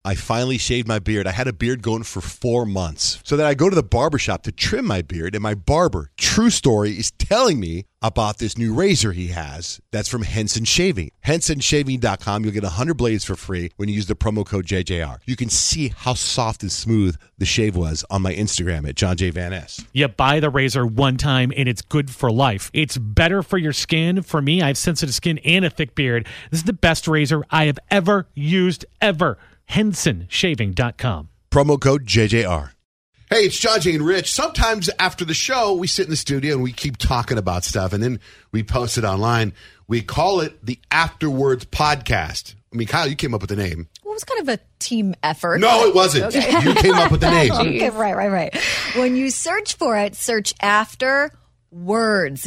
I finally shaved my beard. I had a beard going for 4 months. So then I go to the barbershop to trim my beard, and my barber, true story, is telling me about this new razor he has that's from Henson Shaving. HensonShaving.com. You'll get 100 blades for free when you use the promo code JJR. You can see how soft and smooth the shave was on my Instagram at John J. Van Ness. You buy the razor one time, and it's good for life. It's better for your skin. For me, I have sensitive skin and a thick beard. This is the best razor I have ever used, ever. HensonShaving.com. Promo code JJR. Hey, it's John J. and Rich. Sometimes after the show, we sit in the studio and we keep talking about stuff, and then we post it online. We call it the Afterwards Podcast. I mean, Kyle, you came up with the name. Well, it was kind of a team effort. No, it wasn't. Okay. You came up with the name. Okay, right. When you search for it, search After Words,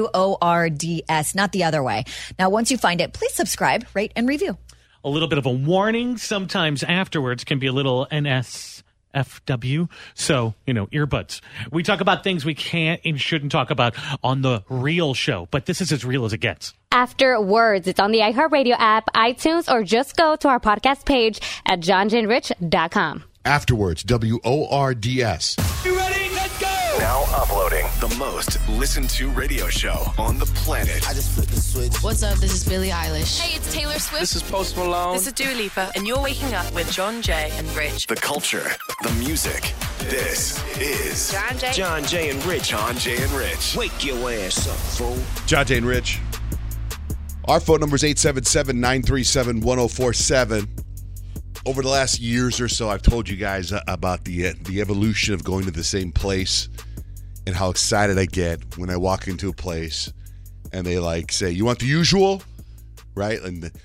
WORDS, not the other way. Now, once you find it, please subscribe, rate, and review. A little bit of a warning. Sometimes afterwards can be a little NSFW. So, earbuds. We talk about things we can't and shouldn't talk about on the real show, but this is as real as it gets. Afterwards, it's on the iHeartRadio app, iTunes, or just go to our podcast page at johnjanrich.com. Afterwards, WORDS. You ready? Let's go! Now uploading the most listened to radio show on the planet. I just flipped the switch. What's up? This is Billie Eilish. Hey, it's Taylor Swift. This is Post Malone. This is Dua Lipa, and you're waking up with John Jay and Rich. The culture, the music. This is John Jay and Rich. John Jay and Rich. Wake your ass up, fool. John J. and Rich. Our phone number is 877-937-1047. Over the last years or so, I've told you guys about the evolution of going to the same place and how excited I get when I walk into a place and they say, "You want the usual?" Right?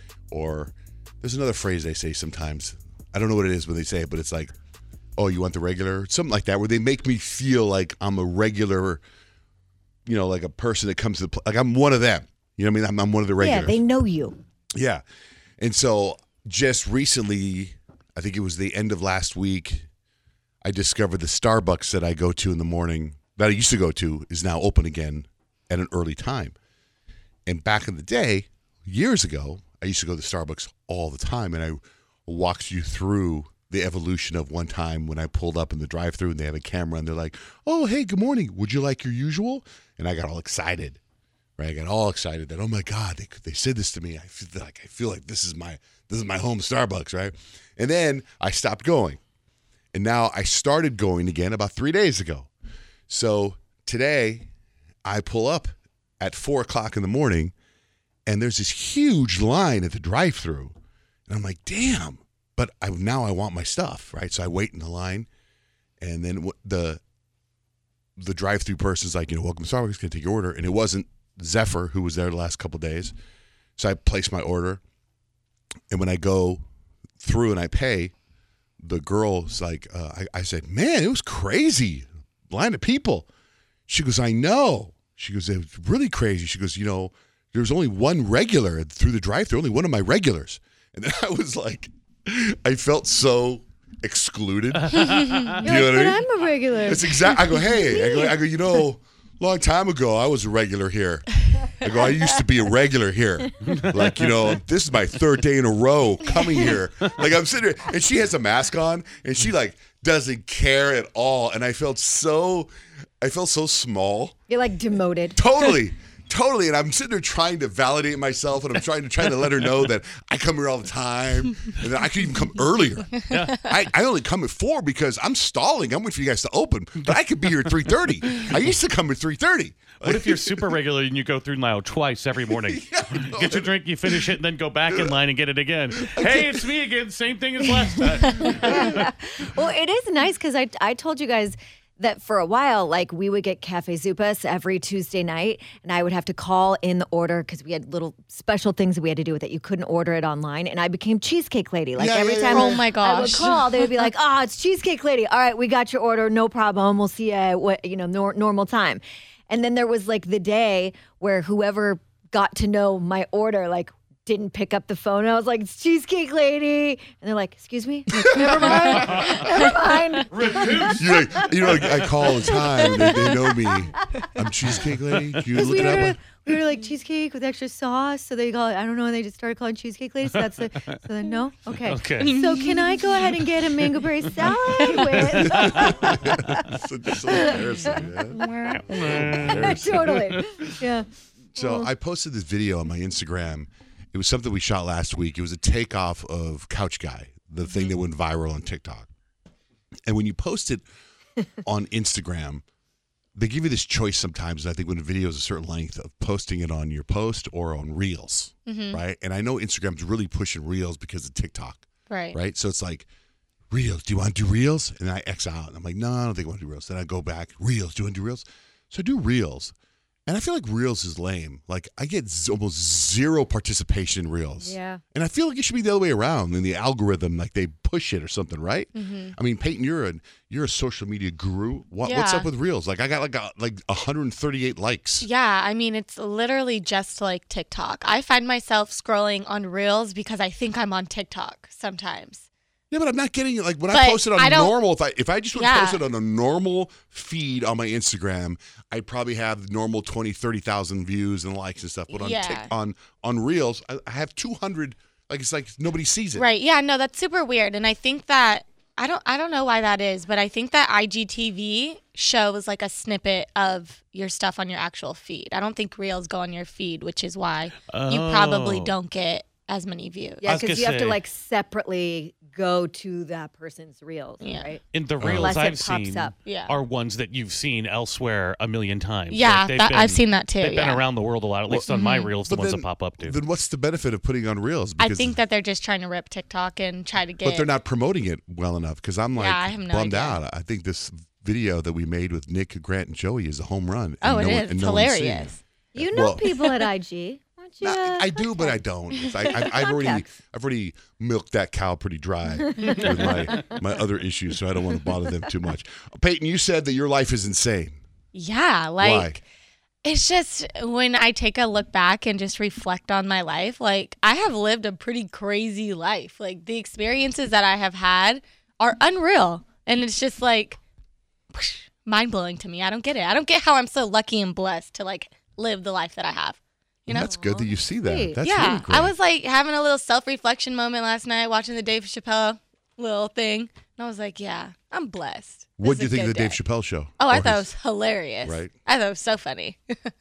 Or there's another phrase they say sometimes. I don't know what it is when they say it, but it's like, "Oh, you want the regular?" Something like that, where they make me feel like I'm a regular, like a person that comes to the like I'm one of them. You know what I mean? I'm one of the regulars. Yeah, they know you. Yeah. And so just recently, I think it was the end of last week, I discovered the Starbucks that I go to in the morning, that I used to go to, is now open again at an early time. And back in the day, years ago, I used to go to Starbucks all the time, and I walked you through the evolution of one time when I pulled up in the drive-thru and they have a camera and they're like, "Oh, hey, good morning. Would you like your usual?" And I got all excited. Right? I got all excited that, oh my God, they said this to me. I feel like this is my home Starbucks, right? And then I stopped going. And now I started going again about 3 days ago. So today I pull up at 4:00 in the morning and there's this huge line at the drive-thru. And I'm like, damn, but now I want my stuff, right? So I wait in the line, and then the drive-thru person's like, welcome to Starbucks, can I take your order? And it wasn't Zephyr, who was there the last couple of days. So I placed my order, and when I go through and I pay, the girl's like, I said, "Man, it was crazy. Line of people." She goes, "I know." She goes, "It was really crazy." She goes, "There's only one regular through the drive-thru, only one of my regulars." And then I was like, I felt so excluded. You know what I mean? I'm a regular. It's exactly. I go, hey, I go, long time ago, I was a regular here. I go, I used to be a regular here. This is my third day in a row coming here. I'm sitting here, and she has a mask on, and she doesn't care at all. And I felt so small. You're demoted. Totally. And I'm sitting there trying to validate myself, and I'm trying to let her know that I come here all the time, and that I could even come earlier. Yeah. I only come at 4 because I'm stalling. I'm waiting for you guys to open, but I could be here at 3:30. I used to come at 3:30. What if you're super regular and you go through now twice every morning? Get your drink, you finish it, and then go back in line and get it again. Hey, it's me again. Same thing as last time. Well, it is nice because I told you guys that for a while, we would get Cafe Zupas every Tuesday night, and I would have to call in the order because we had little special things that we had to do with it. You couldn't order it online, and I became Cheesecake Lady. Every time oh my gosh. I would call, they would be like, it's Cheesecake Lady. All right, we got your order. No problem. We'll see you at normal time. And then there was the day where whoever got to know my order, didn't pick up the phone. I was like, it's Cheesecake Lady. And they're like, excuse me? I'm like, never mind. Never mind. I call all the time. They know me. I'm Cheesecake Lady. Can you look it up? We were like cheesecake with extra sauce. So they call it, I don't know, they just started calling Cheesecake Lady. So so then no? Okay. So can I go ahead and get a mango berry salad with? so embarrassing, man. Totally. Yeah. So I posted this video on my Instagram. It was something we shot last week. It was a takeoff of Couch Guy, the thing that went viral on TikTok. And when you post it on Instagram, they give you this choice sometimes, I think, when a video is a certain length, of posting it on your post or on Reels, right? And I know Instagram's really pushing Reels because of TikTok, right? So it's like, Reels, do you want to do Reels? And I X out. And I'm like, no, I don't think I want to do Reels. Then I go back, Reels, do you want to do Reels? So I do Reels. And I feel like Reels is lame. Like, I get almost zero participation in Reels. Yeah. And I feel like it should be the other way around. In the algorithm, like, they push it or something, right? I mean, Peyton, you're a social media guru. What's up with Reels? Like, I got like 138 likes. Yeah, I mean, it's literally just like TikTok. I find myself scrolling on Reels because I think I'm on TikTok sometimes. Yeah, but I'm not getting it. Like, when I post it on normal, if I just would post it on a normal feed on my Instagram, I'd probably have normal 20, 30,000 views and likes and stuff. But on Reels, I have 200. Like, it's like nobody sees it. Right. Yeah, no, that's super weird. And I think that, I don't know why that is, but I think that IGTV shows like a snippet of your stuff on your actual feed. I don't think Reels go on your feed, which is why you probably don't get as many views. Yeah, because you have to like separately go to that person's Reels, right? In the Reels I've seen are ones that you've seen elsewhere a million times. Yeah, I've seen that too. They've been around the world a lot, at least on my Reels, the ones that pop up too. Then what's the benefit of putting on Reels? I think that they're just trying to rip TikTok and try to get... But they're not promoting it well enough, because I'm like I have no bummed idea. out. I think this video that we made with Nick, Grant, and Joey is a home run. Oh, it is. It's hilarious. You know people at IG. I do, but I don't. I've already milked that cow pretty dry with my other issues, so I don't want to bother them too much. Peyton, you said that your life is insane. Yeah, like Why? It's just when I take a look back and just reflect on my life, like I have lived a pretty crazy life. Like the experiences that I have had are unreal, and it's just like mind blowing to me. I don't get it. I don't get how I'm so lucky and blessed to like live the life that I have. You know? That's good that you see that. That's yeah, really great. I was like having a little self-reflection moment last night watching the Dave Chappelle little thing. And I was like, yeah, I'm blessed. What do you think of the Dave Chappelle show? Oh, I thought it was hilarious. Right. I thought it was so funny.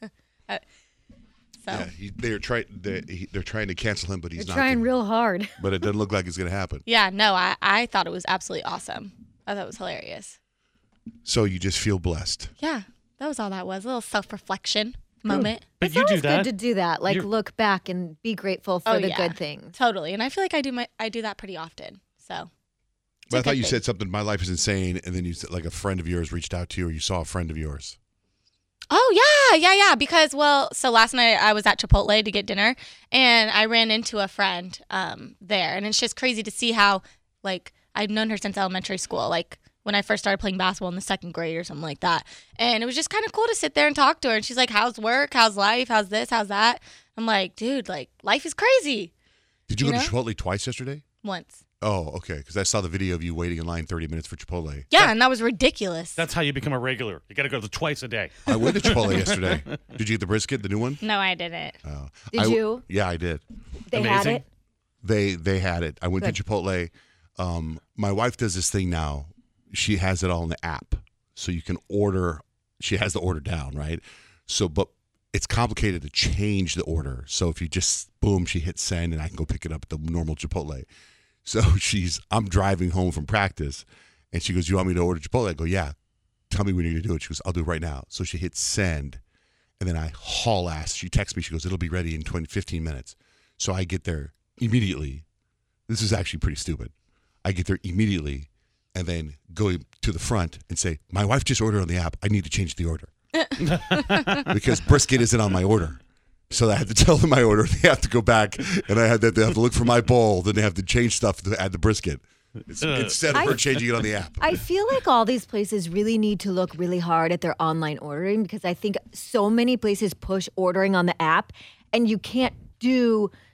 Yeah, they're trying to cancel him, but he's They're not. trying real hard. But it doesn't look like it's going to happen. Yeah, no, I thought it was absolutely awesome. I thought it was hilarious. So you just feel blessed. Yeah, that was all that was. A little self-reflection moment. But It's you always do that. good to do that. Like look back and be grateful for the good things. Totally. And I feel like I do that pretty often. So. But I thought you said something, my life is insane, and then you said like a friend of yours reached out to you or you saw a friend of yours. Oh, yeah. Because, so last night I was at Chipotle to get dinner, and I ran into a friend there. And it's just crazy to see how, like, I've known her since elementary school, like, when I first started playing basketball in the second grade or something like that. And it was just kind of cool to sit there and talk to her. And she's like, how's work? How's life? How's this? How's that? I'm like, dude, like, life is crazy. Did you go to Chipotle twice yesterday? Once. Oh, okay. Because I saw the video of you waiting in line 30 minutes for Chipotle. Yeah, and that was ridiculous. That's how you become a regular. You got to go twice a day. I went to Chipotle yesterday. Did you get the brisket, the new one? No, I didn't. Did you? Yeah, I did. They had it? They had it. I went to Chipotle. My wife does this thing now. She has it all in the app. So you can order. She has the order down, right? So, but it's complicated to change the order. So if you just, boom, she hits send and I can go pick it up at the normal Chipotle. So I'm driving home from practice and she goes, you want me to order Chipotle? I go, yeah. Tell me when you're going to do it. She goes, I'll do it right now. So she hits send and then I haul ass. She texts me. She goes, it'll be ready in 15 minutes. So I get there immediately. This is actually pretty stupid. I get there immediately and then go to the front and say, my wife just ordered on the app. I need to change the order. Because brisket isn't on my order. So I had to tell them my order. They have to go back, and they have to look for my bowl. Then they have to change stuff to add the brisket instead of her changing it on the app. I feel like all these places really need to look really hard at their online ordering because I think so many places push ordering on the app, and you can't do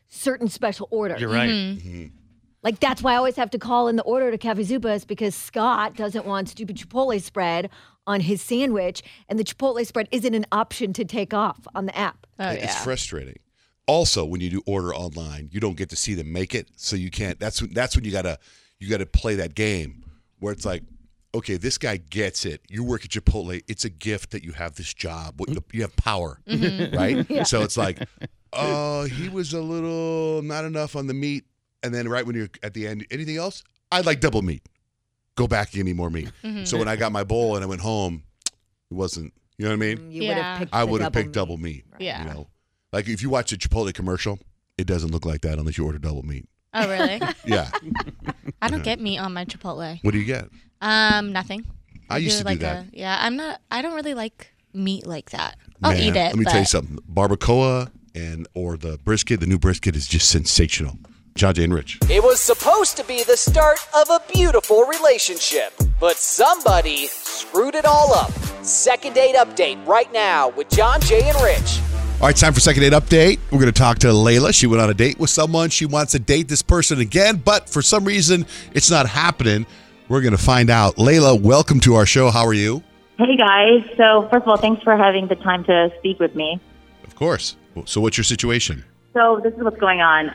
certain special order. You're right. Like, that's why I always have to call in the order to Cafe Zupas, because Scott doesn't want stupid Chipotle spread on his sandwich, and the Chipotle spread isn't an option to take off on the app. Oh, It's yeah. frustrating. Also, when you do order online, you don't get to see them make it, so you can't. That's when you gotta play that game where it's like, okay, this guy gets it. You work at Chipotle. It's a gift that you have this job. You have power, right? Yeah. So it's like, oh, he was a little not enough on the meat, and then right when you're at the end, anything else? I'd like double meat. Go back and give me more meat. So when I got my bowl and I went home, it wasn't. You know what I mean? You Yeah. would have picked I the would have picked meat. double meat. Yeah. You know, like if you watch a Chipotle commercial, it doesn't look like that unless you order double meat. Oh, really? Yeah. I don't get meat on my Chipotle. What do you get? Nothing. I used to do like that. I don't really like meat like that. I'll Man, eat it. Let me but tell you something. Barbacoa or the brisket, the new brisket is just sensational. John Jay and Rich. It was supposed to be the start of a beautiful relationship, but somebody screwed it all up. Second date update right now with John Jay and Rich. All right, time for second date update. We're going to talk to Layla. She went on a date with someone. She wants to date this person again, but for some reason, it's not happening. We're going to find out. Layla, welcome to our show. How are you? Hey, guys. So, first of all, thanks for having the time to speak with me. Of course. So what's your situation? So, this is what's going on.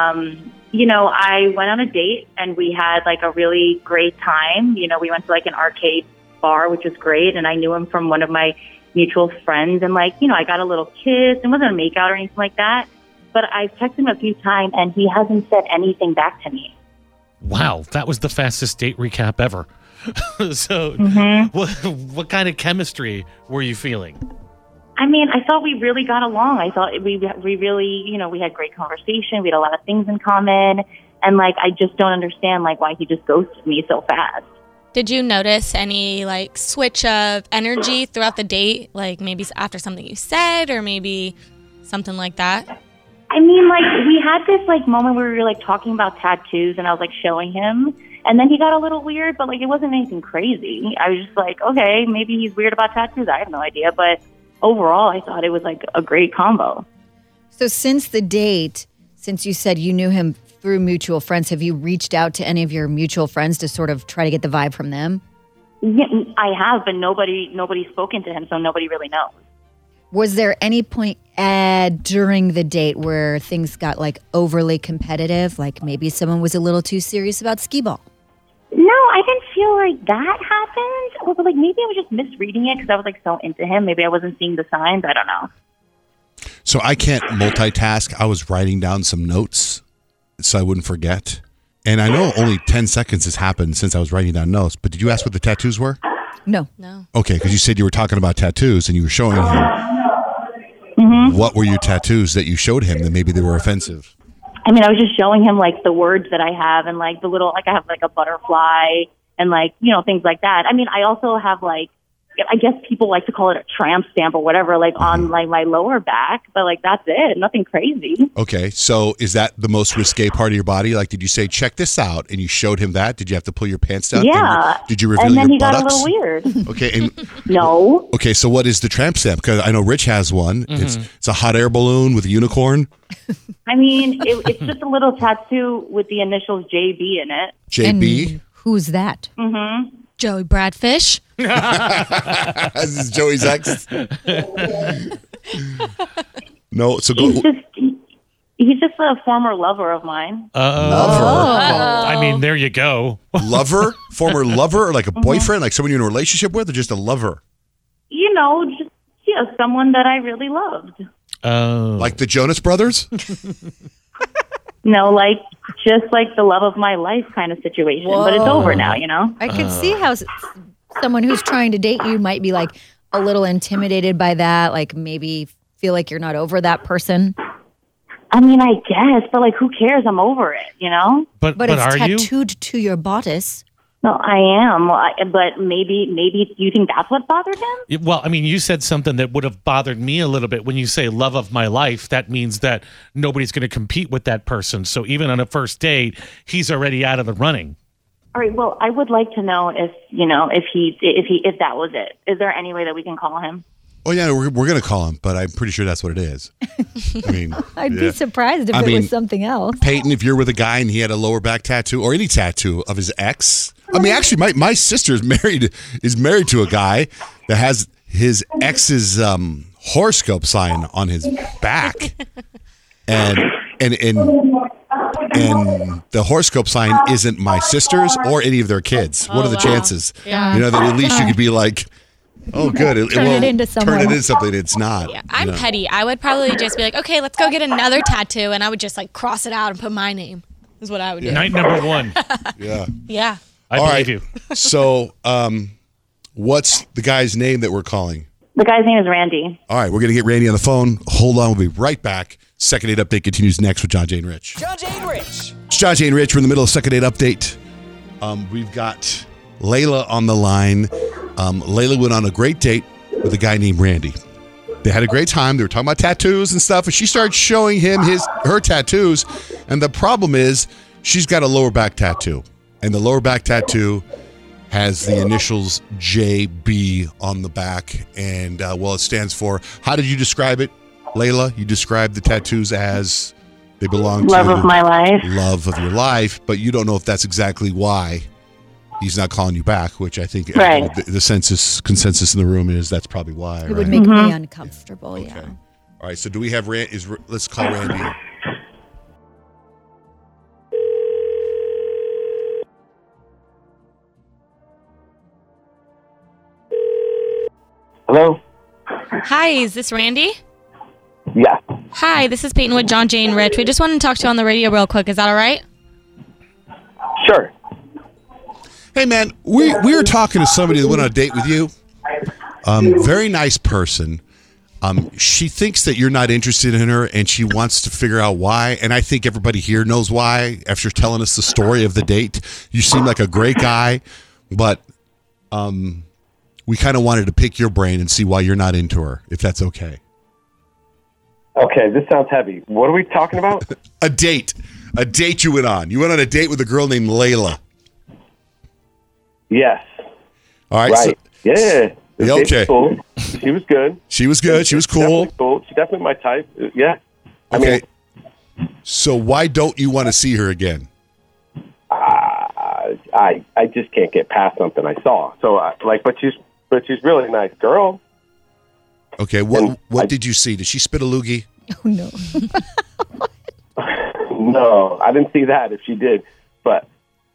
I went on a date, and we had, like, a really great time. You know, we went to, like, an arcade bar, which was great, and I knew him from one of my mutual friends, and, like, you know, I got a little kiss. It wasn't a make-out or anything like that, but I've texted him a few times, and he hasn't said anything back to me. Wow, that was the fastest date recap ever. So, what kind of chemistry were you feeling? I mean, I thought we really got along. I thought we really, you know, we had great conversation. We had a lot of things in common. And, like, I just don't understand, like, why he just ghosted me so fast. Did you notice any, like, switch of energy throughout the date? Like, maybe after something you said or maybe something like that? I mean, like, we had this, like, moment where we were, like, talking about tattoos, and I was, like, showing him. And then he got a little weird, but, like, it wasn't anything crazy. I was just like, okay, maybe he's weird about tattoos. I have no idea. But overall, I thought it was, like, a great combo. So since the date, since you said you knew him through mutual friends, have you reached out to any of your mutual friends to sort of try to get the vibe from them? Yeah, I have, but nobody's spoken to him, so nobody really knows. Was there any point during the date where things got, like, overly competitive? Like maybe someone was a little too serious about skee ball? No, I didn't feel like that happened. But, like, maybe I was just misreading it because I was, like, so into him. Maybe I wasn't seeing the signs. I don't know. So I can't multitask. I was writing down some notes so I wouldn't forget. And I know only 10 seconds has happened since I was writing down notes, but did you ask what the tattoos were? No. Okay, because you said you were talking about tattoos and you were showing him. What were your tattoos that you showed him that maybe they were offensive? I mean, I was just showing him, like, the words that I have and, like, the little, like, I have, like, a butterfly and, like, you know, things like that. I mean, I also have, like, I guess people like to call it a tramp stamp or whatever, like, on, like, my lower back. But, like, that's it. Nothing crazy. Okay, so is that the most risque part of your body? Like, did you say, check this out, and you showed him that? Did you have to pull your pants down? Yeah. Did you reveal and then your he buttocks? got a little weird. Okay, and No. okay, so what is the tramp stamp? Because I know Rich has one. It's a hot air balloon with a unicorn. I mean, it's just a little tattoo with the initials JB in it. JB? And who's that? Mm-hmm. Joey Bradfish. This is Joey's ex. No, so go. He's just a former lover of mine. Lover? I mean, there you go. Lover? Former lover? Or like a boyfriend? Like someone you're in a relationship with? Or just a lover? You know, just someone that I really loved. Like the Jonas Brothers? No, like, just like the love of my life kind of situation. Whoa. But it's over now, you know? I could see how someone who's trying to date you might be, like, a little intimidated by that, like maybe feel like you're not over that person. I mean, I guess, but, like, who cares? I'm over it, you know? But it's are you? tattooed to your bodice. No, I am. But maybe you think that's what bothered him? Well, I mean, you said something that would have bothered me a little bit. When you say love of my life, that means that nobody's going to compete with that person. So even on a first date, he's already out of the running. All right. Well, I would like to know if that was it. Is there any way that we can call him? Oh, yeah, we're going to call him, but I'm pretty sure that's what it is. I mean, I'd be surprised if it was something else. Peyton, if you're with a guy and he had a lower back tattoo or any tattoo of his ex. I mean, actually, my sister is married to a guy that has his ex's horoscope sign on his back. And the horoscope sign isn't my sister's or any of their kids. What are the chances? Yeah. You know, that at least you could be like, oh, good. Turn it into something it's not. Yeah, I'm petty. I would probably just be like, okay, let's go get another tattoo, and I would just like cross it out and put my name. Is what I would do. Night number 1. Yeah. Yeah. I believe you. So, what's the guy's name that we're calling? The guy's name is Randy. All right, we're going to get Randy on the phone. Hold on, we'll be right back. Second Date Update continues next with John, Jay, and Rich. John, Jay, and Rich. It's John, Jay, and Rich. We're in the middle of Second Date Update. We've got Layla on the line. Layla went on a great date with a guy named Randy. They had a great time. They were talking about tattoos and stuff, and she started showing him her tattoos. And the problem is she's got a lower back tattoo. And the lower back tattoo has the initials JB on the back. And, it stands for, how did you describe it, Layla? You described the tattoos as they belong to love of my life. Love of your life, but you don't know if that's exactly why he's not calling you back, which I think right. the consensus in the room is that's probably why. It would make me uncomfortable, okay. yeah. All right, so do we have let's call Randy. Hello? Hi, is this Randy? Yeah. Hi, this is Peyton with John, Jay, and Rich. We just wanted to talk to you on the radio real quick. Is that all right? Sure. Hey, man, we were talking to somebody that went on a date with you. Very nice person. She thinks that you're not interested in her, and she wants to figure out why. And I think everybody here knows why after telling us the story of the date. You seem like a great guy, but we kind of wanted to pick your brain and see why you're not into her, if that's okay. Okay, this sounds heavy. What are we talking about? A date you went on. You went on a date with a girl named Layla. Yes. All right. Right. Yeah. Okay. Cool. She was good. She was good. She was cool. Definitely cool. She's definitely my type. Yeah. Okay. So why don't you want to see her again? I just can't get past something I saw. So but she's really a nice girl. Okay. What did you see? Did she spit a loogie? Oh no. No, I didn't see that. If she did, but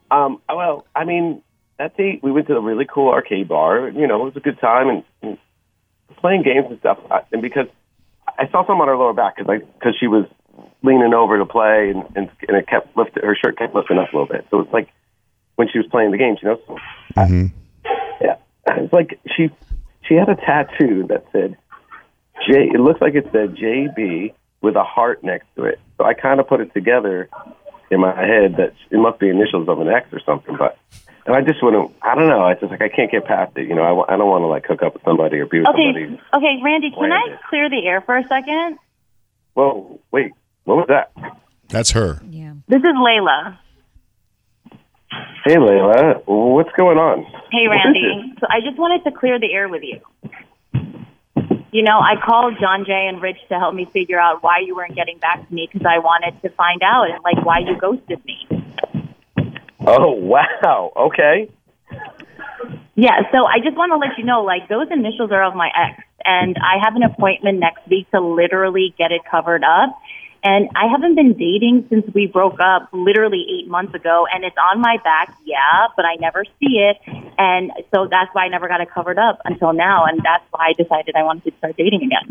that date we went to a really cool arcade bar. You know, it was a good time and playing games and stuff. And because I saw something on her lower back because she was leaning over to play and it kept her shirt kept lifting up a little bit. So it's like when she was playing the games, you know. Mm-hmm. Yeah, it's like she had a tattoo that said J. It looks like it said JB with a heart next to it. So I kind of put it together in my head that it must be initials of an ex or something. And I just wouldn't. I don't know. It's just like I can't get past it. You know, I don't want to like hook up with somebody or be with somebody. Okay, Randy, can I clear the air for a second? Whoa, wait. What was that? That's her. Yeah. This is Layla. Hey, Layla. What's going on? Hey, Randy. So I just wanted to clear the air with you. You know, I called John, Jay, and Rich to help me figure out why you weren't getting back to me because I wanted to find out and like why you ghosted me. Oh, wow. Okay. Yeah, so I just want to let you know, like, those initials are of my ex, and I have an appointment next week to literally get it covered up. And I haven't been dating since we broke up literally 8 months ago, and it's on my back, yeah, but I never see it. And so that's why I never got it covered up until now, and that's why I decided I wanted to start dating again.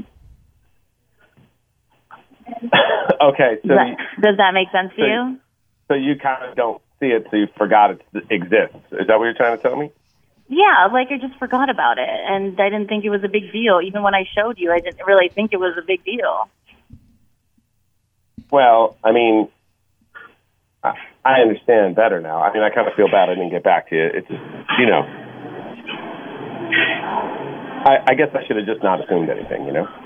Okay. So does that make sense to you? So you kind of don't see it, so you forgot it exists. Is that what you're trying to tell me? Yeah, like I just forgot about it, and I didn't think it was a big deal. Even when I showed you, I didn't really think it was a big deal. Well, I mean, I understand better now. I mean, I kind of feel bad I didn't get back to you. It's just, you know, I guess I should have just not assumed anything, you know?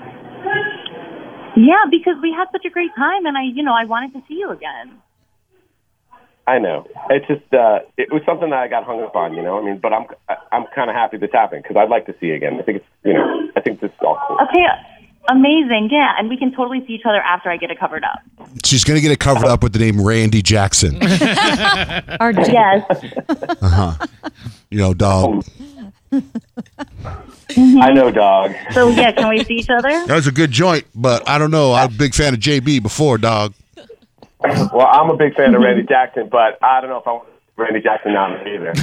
Yeah, because we had such a great time, and I wanted to see you again. I know. It's just it was something that I got hung up on, you know. I mean, but I'm kind of happy this happened because I'd like to see it again. I think it's I think this is all cool. Okay, amazing. Yeah, and we can totally see each other after I get it covered up. She's going to get it covered up with the name Randy Jackson. Yes. Dog. I know, dog. So yeah, can we see each other? That was a good joint, but I don't know. I'm a big fan of JB before, dog. Well, I'm a big fan of Randy Jackson, but I don't know if I want Randy Jackson now either.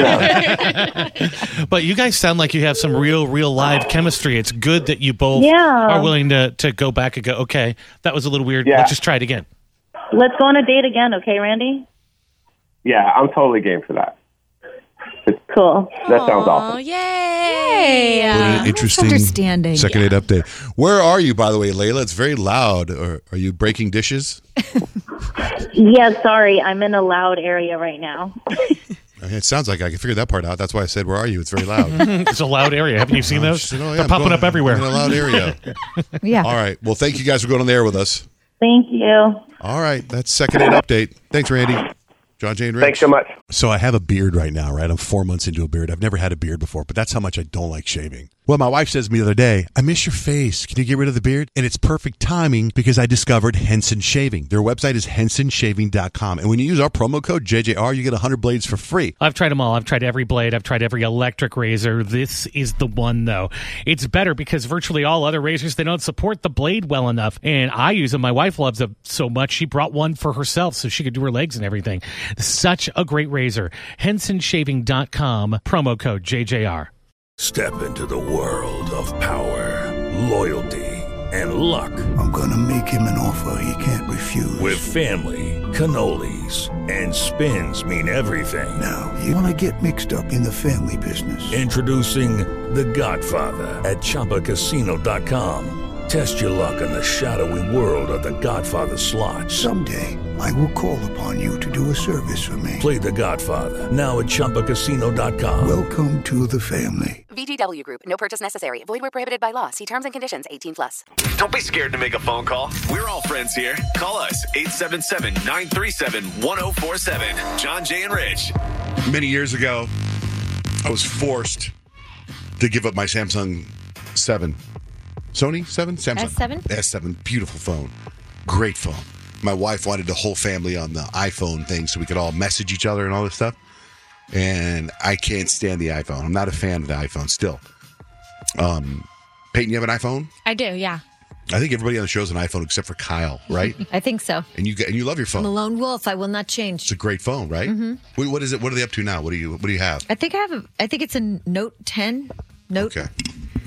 But you guys sound like you have some real live chemistry. It's good that you both are willing to go back and go, okay, that was a little weird. Yeah. Let's just try it again. Let's go on a date again, okay, Randy? Yeah, I'm totally game for that. Cool. That sounds awesome. Yay! What an interesting understanding. second date update. Where are you, by the way, Layla? It's very loud. Or are you breaking dishes? Yeah, sorry. I'm in a loud area right now. It sounds like I can figure that part out. That's why I said, where are you? It's very loud. It's a loud area. Haven't you seen those? Said, They're popping up everywhere. I'm in a loud area. Yeah. All right. Well, thank you guys for going on the air with us. Thank you. All right. That's second date update. Thanks, Randy. John, Jay, and Rich. Thanks so much. So I have a beard right now, right? I'm 4 months into a beard. I've never had a beard before, but that's how much I don't like shaving. Well, my wife says to me the other day, I miss your face. Can you get rid of the beard? And it's perfect timing because I discovered Henson Shaving. Their website is hensonshaving.com. And when you use our promo code JJR, you get 100 blades for free. I've tried them all. I've tried every blade. I've tried every electric razor. This is the one, though. It's better because virtually all other razors, they don't support the blade well enough. And I use them. My wife loves them so much, she brought one for herself so she could do her legs and everything. Such a great razor. hensonshaving.com, promo code JJR. Step into the world of power, loyalty, and luck. I'm going to make him an offer he can't refuse. With family, cannolis, and spins mean everything. Now, you want to get mixed up in the family business. Introducing The Godfather at ChumbaCasino.com. Test your luck in the shadowy world of The Godfather slot. Someday, I will call upon you to do a service for me. Play The Godfather, now at ChumbaCasino.com. Welcome to the family. VGW Group. No purchase necessary. Void where prohibited by law. See terms and conditions. 18+. Don't be scared to make a phone call. We're all friends here. Call us. 877-937-1047. John, Jay, and Rich. Many years ago, I was forced to give up my Samsung 7. Sony 7? Samsung. S7? S7. Beautiful phone. Great phone. My wife wanted the whole family on the iPhone thing so we could all message each other and all this stuff. And I can't stand the iPhone. I'm not a fan of the iPhone still. Peyton, you have an iPhone? I do, yeah. I think everybody on the show has an iPhone except for Kyle, right? I think so. And you love your phone. I'm a lone wolf. I will not It's change. a great phone, right? Mm-hmm. What is it? What are they up to now? What do you have? I think it's a Note 10. Note. Okay.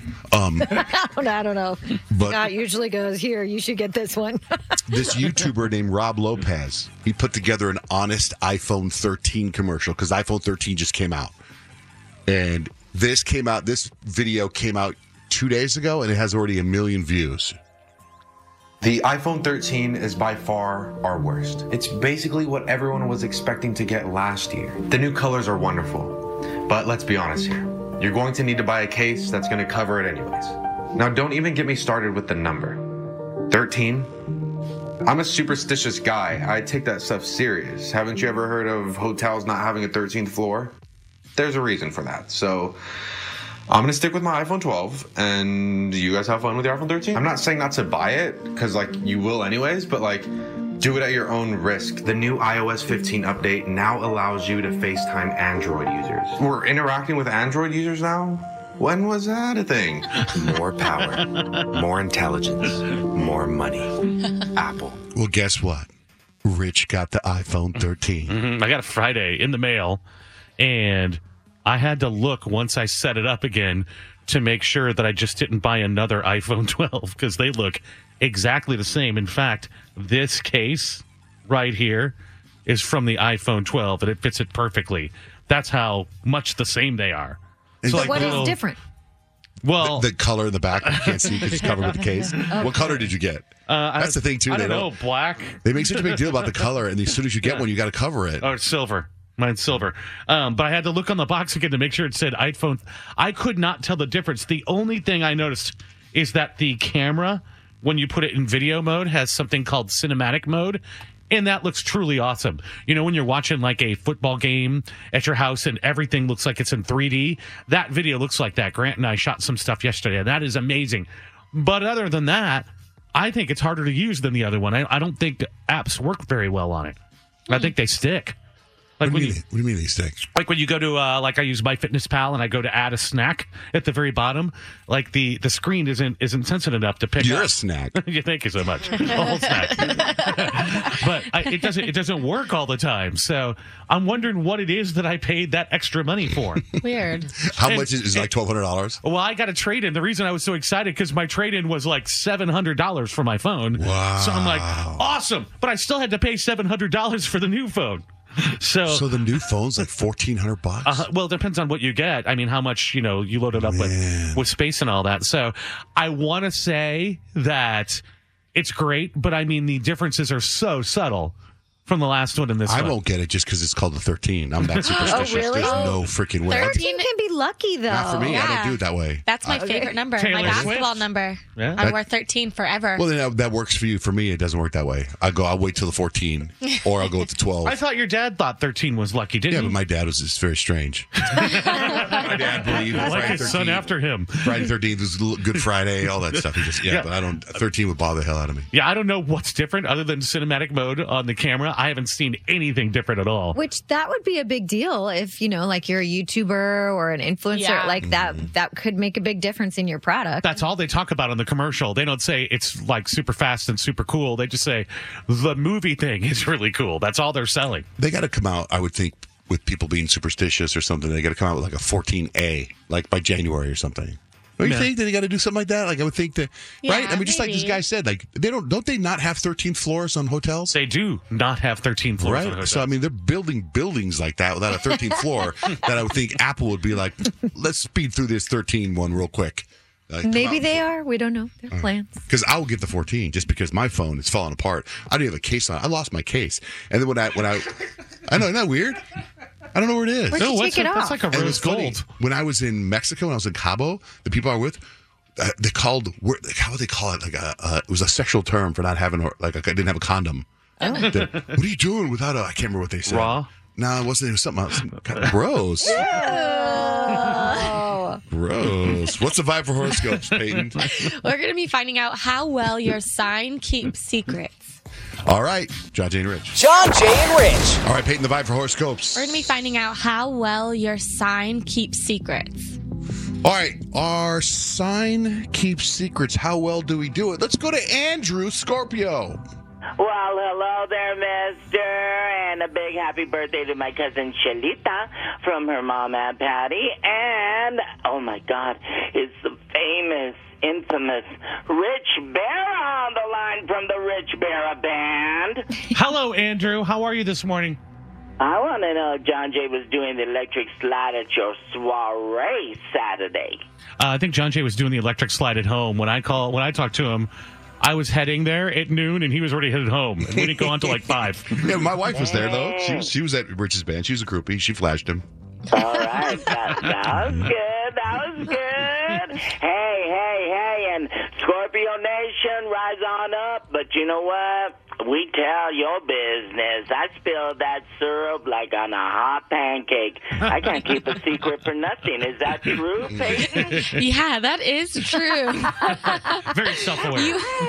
I don't know. But- Scott usually goes, here, you should get this one. This YouTuber named Rob Lopez, he put together an honest iPhone 13 commercial because iPhone 13 just came out. And this video came out 2 days ago, and it has already 1 million views. The iPhone 13 is by far our worst. It's basically what everyone was expecting to get last year. The new colors are wonderful, but let's be honest here. You're going to need to buy a case that's going to cover it anyways. Now, don't even get me started with the number. 13? I'm a superstitious guy. I take that stuff serious. Haven't you ever heard of hotels not having a 13th floor? There's a reason for that. So I'm going to stick with my iPhone 12, and you guys have fun with your iPhone 13. I'm not saying not to buy it, because, you will anyways, but, do it at your own risk. The new iOS 15 update now allows you to FaceTime Android users. We're interacting with Android users now? When was that a thing? More power, more intelligence, more money. Apple. Well, guess what? Rich got the iPhone 13. I got it Friday in the mail, and I had to look once I set it up again to make sure that I just didn't buy another iPhone 12 because they look exactly the same. In fact, this case right here is from the iPhone 12, and it fits it perfectly. That's how much the same they are. So what is different? Well, the color in the back, you can't see because it's covered with the case. What color did you get? That's the thing, too. I don't know, black. They make such a big deal about the color, and as soon as you get one, you got to cover it. Oh, it's silver. Mine's silver. But I had to look on the box again to make sure it said iPhone. I could not tell the difference. The only thing I noticed is that the camera, when you put it in video mode, has something called cinematic mode. And that looks truly awesome. You know, when you're watching like a football game at your house and everything looks like it's in 3D, that video looks like that. Grant and I shot some stuff yesterday, and that is amazing. But other than that, I think it's harder to use than the other one. I don't think apps work very well on it. I think they stick. Like what do you mean they stick? Like when you go to, like I use MyFitnessPal and I go to add a snack at the very bottom, like the screen isn't sensitive enough to pick up. You're a snack. Thank you so much. A whole snack. But it doesn't work all the time. So I'm wondering what it is that I paid that extra money for. Weird. How much is it, like $1,200? Well, I got a trade-in. The reason I was so excited because my trade-in was like $700 for my phone. Wow. So I'm like, awesome. But I still had to pay $700 for the new phone. So the new phone's like $1,400. Well, it depends on what you get. I mean, how much you load it up with space and all that. So I want to say that it's great, but I mean the differences are so subtle from the last one and this one. I won't get it just because it's called the 13. I'm that superstitious. Oh, really? There's no freaking way. 13 can be lucky, though. Not for me. I don't do it that way. That's my favorite number. Taylor my basketball Swift. number. Yeah. I wore 13 forever. Well, then that works for you. For me, it doesn't work that way. I'll wait till the 14, or I'll go with the 12. I thought your dad thought 13 was lucky, didn't Yeah, he? but my dad was just very strange. My dad believed like Friday his son 13th. after him. Friday 13th was Good Friday, all that stuff. He just, but I don't. 13 would bother the hell out of me. Yeah, I don't know what's different other than cinematic mode on the camera. I haven't seen anything different at all. Which that would be a big deal if, like you're a YouTuber or an influencer like that. That could make a big difference in your product. That's all they talk about on the commercial. They don't say it's like super fast and super cool. They just say the movie thing is really cool. That's all they're selling. They got to come out, I would think, with people being superstitious or something. They got to come out with like a 14A, like by January or something. Don't you think that they got to do something like that? Like I would think that, right? I mean, just like this guy said, like don't they not have 13 floors on hotels? They do not have 13 floors right? on hotels. So I mean, they're building buildings like that without a 13th floor. That I would think Apple would be like, let's speed through this 13 one real quick. Maybe they are. We don't know their plans. Because I will get the 14 just because my phone is falling apart. I don't have a case on it. I lost my case, and then when I know, isn't that weird? I don't know where it is. Where'd you take it off? That's like a And it was rose funny. gold. When I was in Mexico, when I was in Cabo, the people I was with, they called, how would they call it? Like it was a sexual term for not having, like I didn't have a condom. Oh. What are you doing without a? I can't remember what they said. Raw? No, it wasn't. It was something else. Kind of gross. Gross. What's the vibe for horoscopes, Peyton? We're going to be finding out how well your sign keeps secrets. All right, John, Jay, and Rich. John, Jay, and Rich. All right, Peyton, the vibe for horoscopes. We're going to be finding out how well your sign keeps secrets. All right, our sign keeps secrets. How well do we do it? Let's go to Andrew, Scorpio. Well, hello there, mister, and a big happy birthday to my cousin Shalita from her mom, Aunt Patty, and, oh my God, it's the famous, infamous Rich Bear on the line from the Rich Bear Band. Hello, Andrew. How are you this morning? I want to know if John Jay was doing the electric slide at your soiree Saturday. I think John Jay was doing the electric slide at home. When I talked to him, I was heading there at noon, and he was already headed home. And we didn't go on until like 5. Yeah, my wife was there, though. She was at Rich's band. She was a groupie. She flashed him. All right, that was good. That was good. Hey, and Scorpio Nation, rise on up. But you know what? We tell your business. I spilled that syrup like on a hot pancake. I can't keep a secret for nothing. Is that true, Peyton? Yeah, that is true. Very self-aware.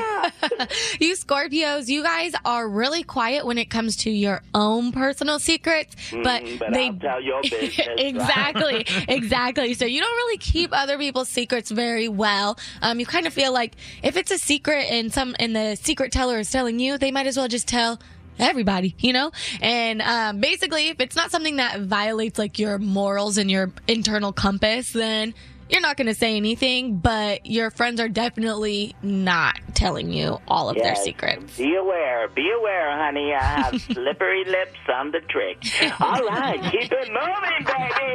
You Scorpios, you guys are really quiet when it comes to your own personal secrets, but they I'll tell your business. Exactly. So you don't really keep other people's secrets very well. You kind of feel like if it's a secret and the secret teller is telling you, they might as well just tell everybody, And basically, if it's not something that violates like your morals and your internal compass, then you're not going to say anything, but your friends are definitely not telling you all of their secrets. Be aware, honey. I have slippery lips on the trick. All right, keep it moving, baby.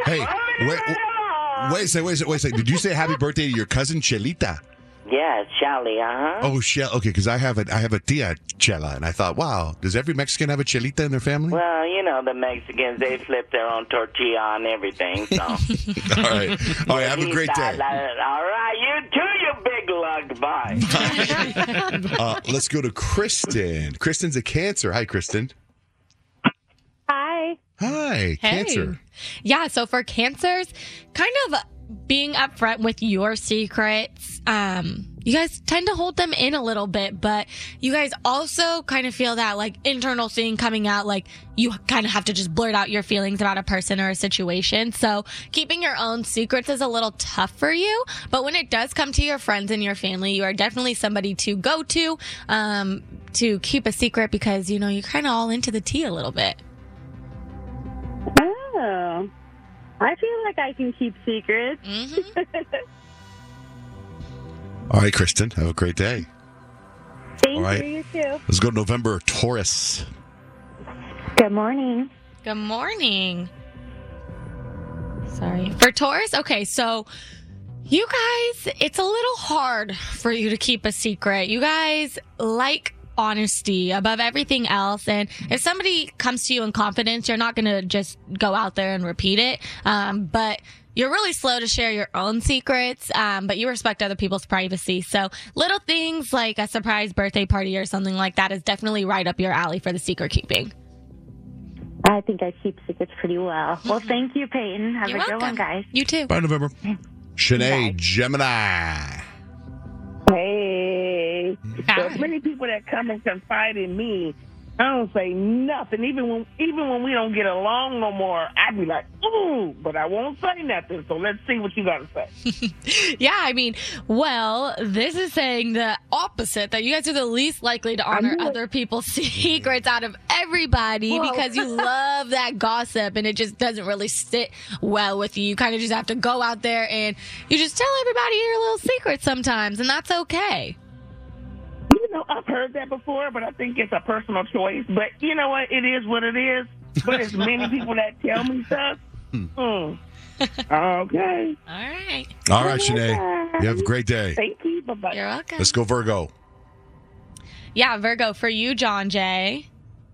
Hey, wait a second. Did you say happy birthday to your cousin Chelita? Yeah, Shelly, uh-huh. Oh, Shell. Okay, because I have a tia Chela, and I thought, wow, does every Mexican have a Chelita in their family? Well, the Mexicans, they flip their own tortilla on everything, so. All right, have a great day. All right, you too, you big lug. Bye. Let's go to Kristen. Kristen's a Cancer. Hi, Kristen. Hi. Hi, Hey. Cancer. Yeah, so for Cancers, kind of being upfront with your secrets, you guys tend to hold them in a little bit, but you guys also kind of feel that like internal thing coming out, like you kind of have to just blurt out your feelings about a person or a situation. So keeping your own secrets is a little tough for you, but when it does come to your friends and your family, you are definitely somebody to go to keep a secret because, you know, you're kind of all into the tea a little bit. Oh, I feel like I can keep secrets. All right, Kristen. Have a great day. Thank All right. you, you too. Let's go to November. Taurus. Good morning. Good morning. Sorry. For Taurus, okay, so you guys, it's a little hard for you to keep a secret. You guys like honesty above everything else. And if somebody comes to you in confidence, you're not going to just go out there and repeat it. But you're really slow to share your own secrets, but you respect other people's privacy. So little things like a surprise birthday party or something like that is definitely right up your alley for the secret keeping. I think I keep secrets pretty well. Well, thank you, Peyton. Have You're a good welcome. one, guys. You too. Bye, November. Shanae, Gemini. Hey, there's many people that come and confide in me. I don't say nothing, even when we don't get along no more. I'd be like, ooh, but I won't say nothing. So let's see what you got to say. Yeah, I mean, well, this is saying the opposite, that you guys are the least likely to honor other people's secrets out of everybody because you love that gossip and it just doesn't really sit well with you. You kind of just have to go out there and you just tell everybody your little secrets sometimes, and that's okay. You know, I've heard that before, but I think it's a personal choice. But you know what? It is what it is. But it's many people that tell me stuff. Okay. All right. All right, Shanae. You have a great day. Thank you. Bye-bye. You're welcome. Let's go Virgo. Yeah, Virgo, for you, John Jay.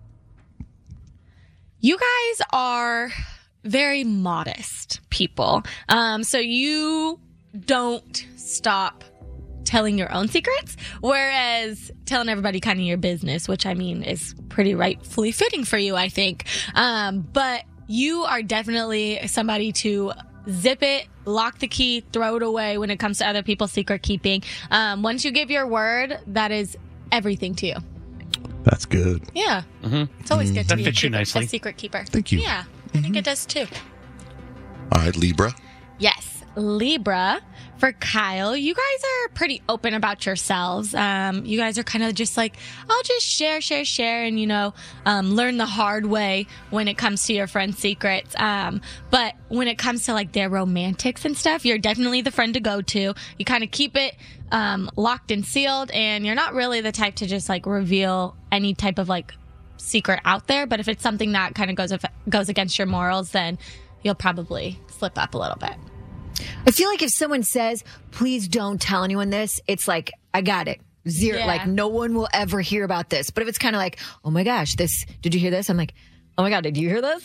You guys are very modest people. So you don't stop telling your own secrets, whereas telling everybody kind of your business, which I mean is pretty rightfully fitting for you, I think. But you are definitely somebody to zip it, lock the key, throw it away when it comes to other people's secret keeping. Once you give your word, that is everything to you. That's good. Yeah. It's always good to That be fits you nicely. a secret keeper. Thank you. Yeah, I think it does too. All right, Libra. Yes, Libra. For Kyle, you guys are pretty open about yourselves. You guys are kind of just like, I'll just share, and, you know, learn the hard way when it comes to your friends' secrets. But when it comes to, like, their romantics and stuff, you're definitely the friend to go to. You kind of keep it locked and sealed, and you're not really the type to just, like, reveal any type of, like, secret out there. But if it's something that kind of goes against your morals, then you'll probably slip up a little bit. I feel like if someone says, please don't tell anyone this, it's like, I got it. Zero. Yeah. Like, no one will ever hear about this. But if it's kind of like, oh my gosh, did you hear this? I'm like, oh my God, did you hear this?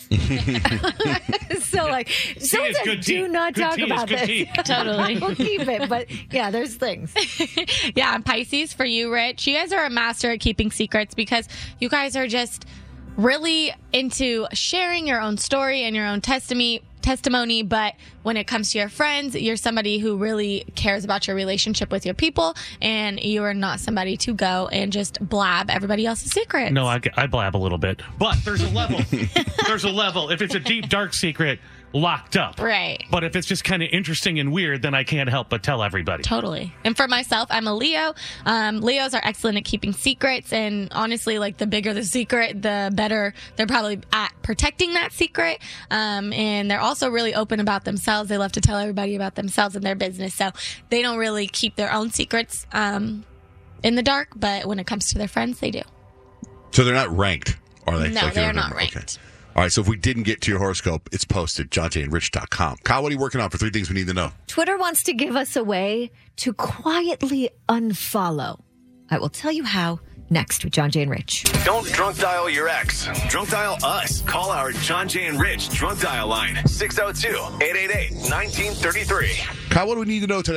So, like, someone it's says, good tea. do not Good talk tea is about good this. tea. Totally. We'll keep it. But yeah, there's things. Yeah, and Pisces, for you, Rich, you guys are a master at keeping secrets because you guys are just really into sharing your own story and your own testimony, but when it comes to your friends, you're somebody who really cares about your relationship with your people, and you are not somebody to go and just blab everybody else's secrets. No, I blab a little bit, but there's a level. There's a level. If it's a deep, dark secret, locked up. Right. But if it's just kind of interesting and weird, then I can't help but tell everybody. Totally. And for myself, I'm a Leo. Leos are excellent at keeping secrets, and honestly, like, the bigger the secret, the better they're probably at protecting that secret. And they're also really open about themselves. They love to tell everybody about themselves and their business, so they don't really keep their own secrets in the dark, but when it comes to their friends, they do. So they're not ranked, are they? No, Like they're in not November? ranked. Okay. All right, so if we didn't get to your horoscope, it's posted, johnjayandrich.com. Kyle, what are you working on for 3 things we need to know? Twitter wants to give us a way to quietly unfollow. I will tell you how next with John Jay and Rich. Don't drunk dial your ex. Drunk dial us. Call our John Jay and Rich drunk dial line 602-888-1933. Kyle, what do we need to know today?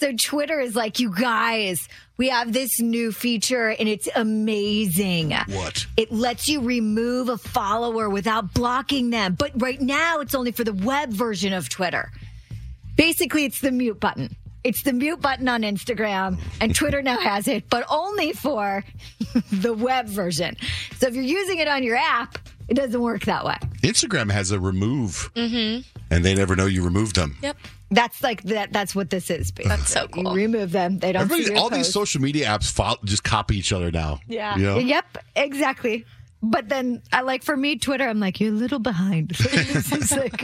So Twitter is like, you guys, we have this new feature and it's amazing. What? It lets you remove a follower without blocking them. But right now it's only for the web version of Twitter. Basically, it's the mute button. It's the mute button on Instagram, and Twitter now has it, but only for the web version. So if you're using it on your app, it doesn't work that way. Instagram has a remove, Mm-hmm. and they never know you removed them. Yep. That's like that. That's what this is. Basically. That's so cool. You remove them. They don't see your All these posts. social media apps just copy each other now. Yeah. You know? Yep. Exactly. But then, for me, Twitter, I'm like, you're a little behind. It's like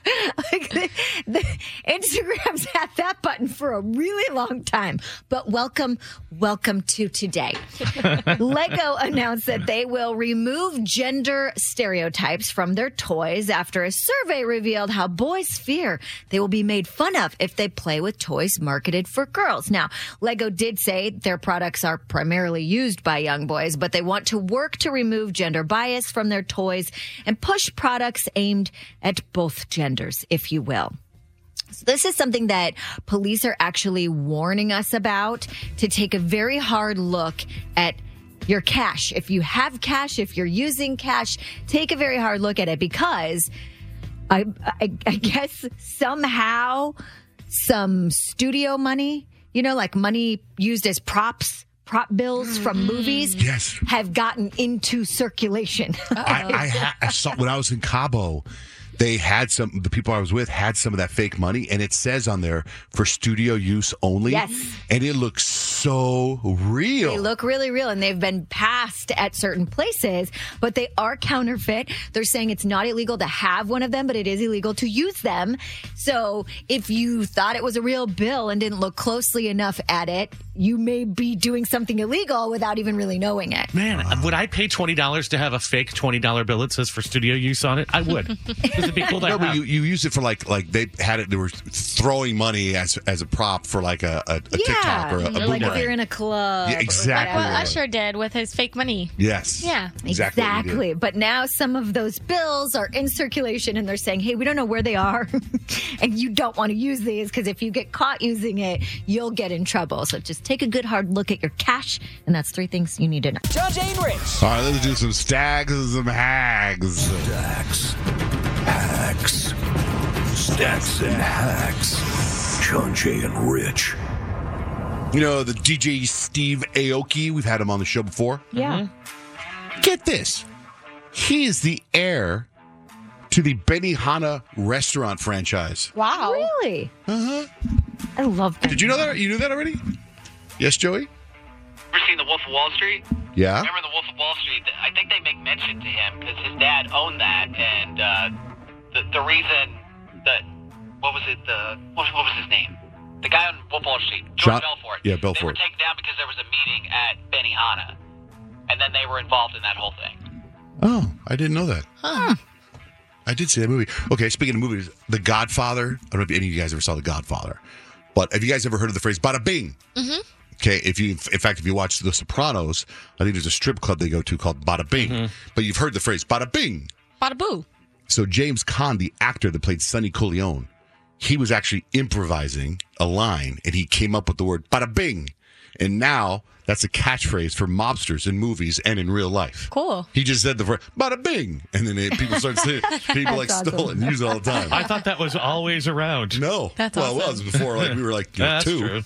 the Instagram's had that button for a really long time. But welcome to today. Lego announced that they will remove gender stereotypes from their toys after a survey revealed how boys fear they will be made fun of if they play with toys marketed for girls. Now, Lego did say their products are primarily used by young boys, but they want to work to remove gender bias from their toys and push products aimed at both genders, if you will. So this is something that police are actually warning us about, to take a very hard look at your cash. If you have cash, if you're using cash, take a very hard look at it, because I guess somehow some studio money, like money used as prop bills from movies, yes, have gotten into circulation. I saw when I was in Cabo, they had the people I was with had some of that fake money, and it says on there for studio use only. Yes. And it looks so real. They look really real, and they've been passed at certain places, but they are counterfeit. They're saying it's not illegal to have one of them, but it is illegal to use them. So if you thought it was a real bill and didn't look closely enough at it, you may be doing something illegal without even really knowing it. Man, would I pay $20 to have a fake $20 bill that says for studio use on it? I would. It'd be cool to No, but have. you use it for like they had it. They were throwing money as a prop for like a TikTok or a Or boomerang. like if you're in a club. Yeah, exactly. Like what Usher did with his fake money. Yes. Yeah. Exactly. what you did. But now some of those bills are in circulation, and they're saying, hey, we don't know where they are, and you don't want to use these, because if you get caught using it, you'll get in trouble. So just take a good hard look at your cash, and that's 3 things you need to know. John, Jay, and Rich. All right, let's do some stacks and some hags. Stacks. Hacks. Stacks and hacks. John, Jay, and Rich. The DJ Steve Aoki, we've had him on the show before. Yeah. Get this. He is the heir to the Benihana restaurant franchise. Wow. Really? Uh-huh. I love that. Did you know that? You knew that already? Yes, Joey? Ever seen The Wolf of Wall Street? Yeah. Remember The Wolf of Wall Street? I think they make mention to him because his dad owned that, and the reason that what was his name? The guy on Wolf of Wall Street, George Belfort. Yeah, They were Belfort. taken down because there was a meeting at Benihana, and then they were involved in that whole thing. Oh, I didn't know that. Huh. I did see that movie. Okay, speaking of movies, The Godfather. I don't know if any of you guys ever saw The Godfather, but have you guys ever heard of the phrase "bada bing"? Mm-hmm. Okay, if you watch The Sopranos, I think there's a strip club they go to called Bada Bing. But you've heard the phrase "bada bing." Bada boo. So James Caan, the actor that played Sonny Corleone, he was actually improvising a line, and he came up with the word "bada bing," and now that's a catchphrase for mobsters in movies and in real life. Cool. He just said the phrase "bada bing," and then people start saying, people like That's stole it and use it all the time. I thought that was always around. No, That's well, it awesome. was before. Like we were like That's 2. true.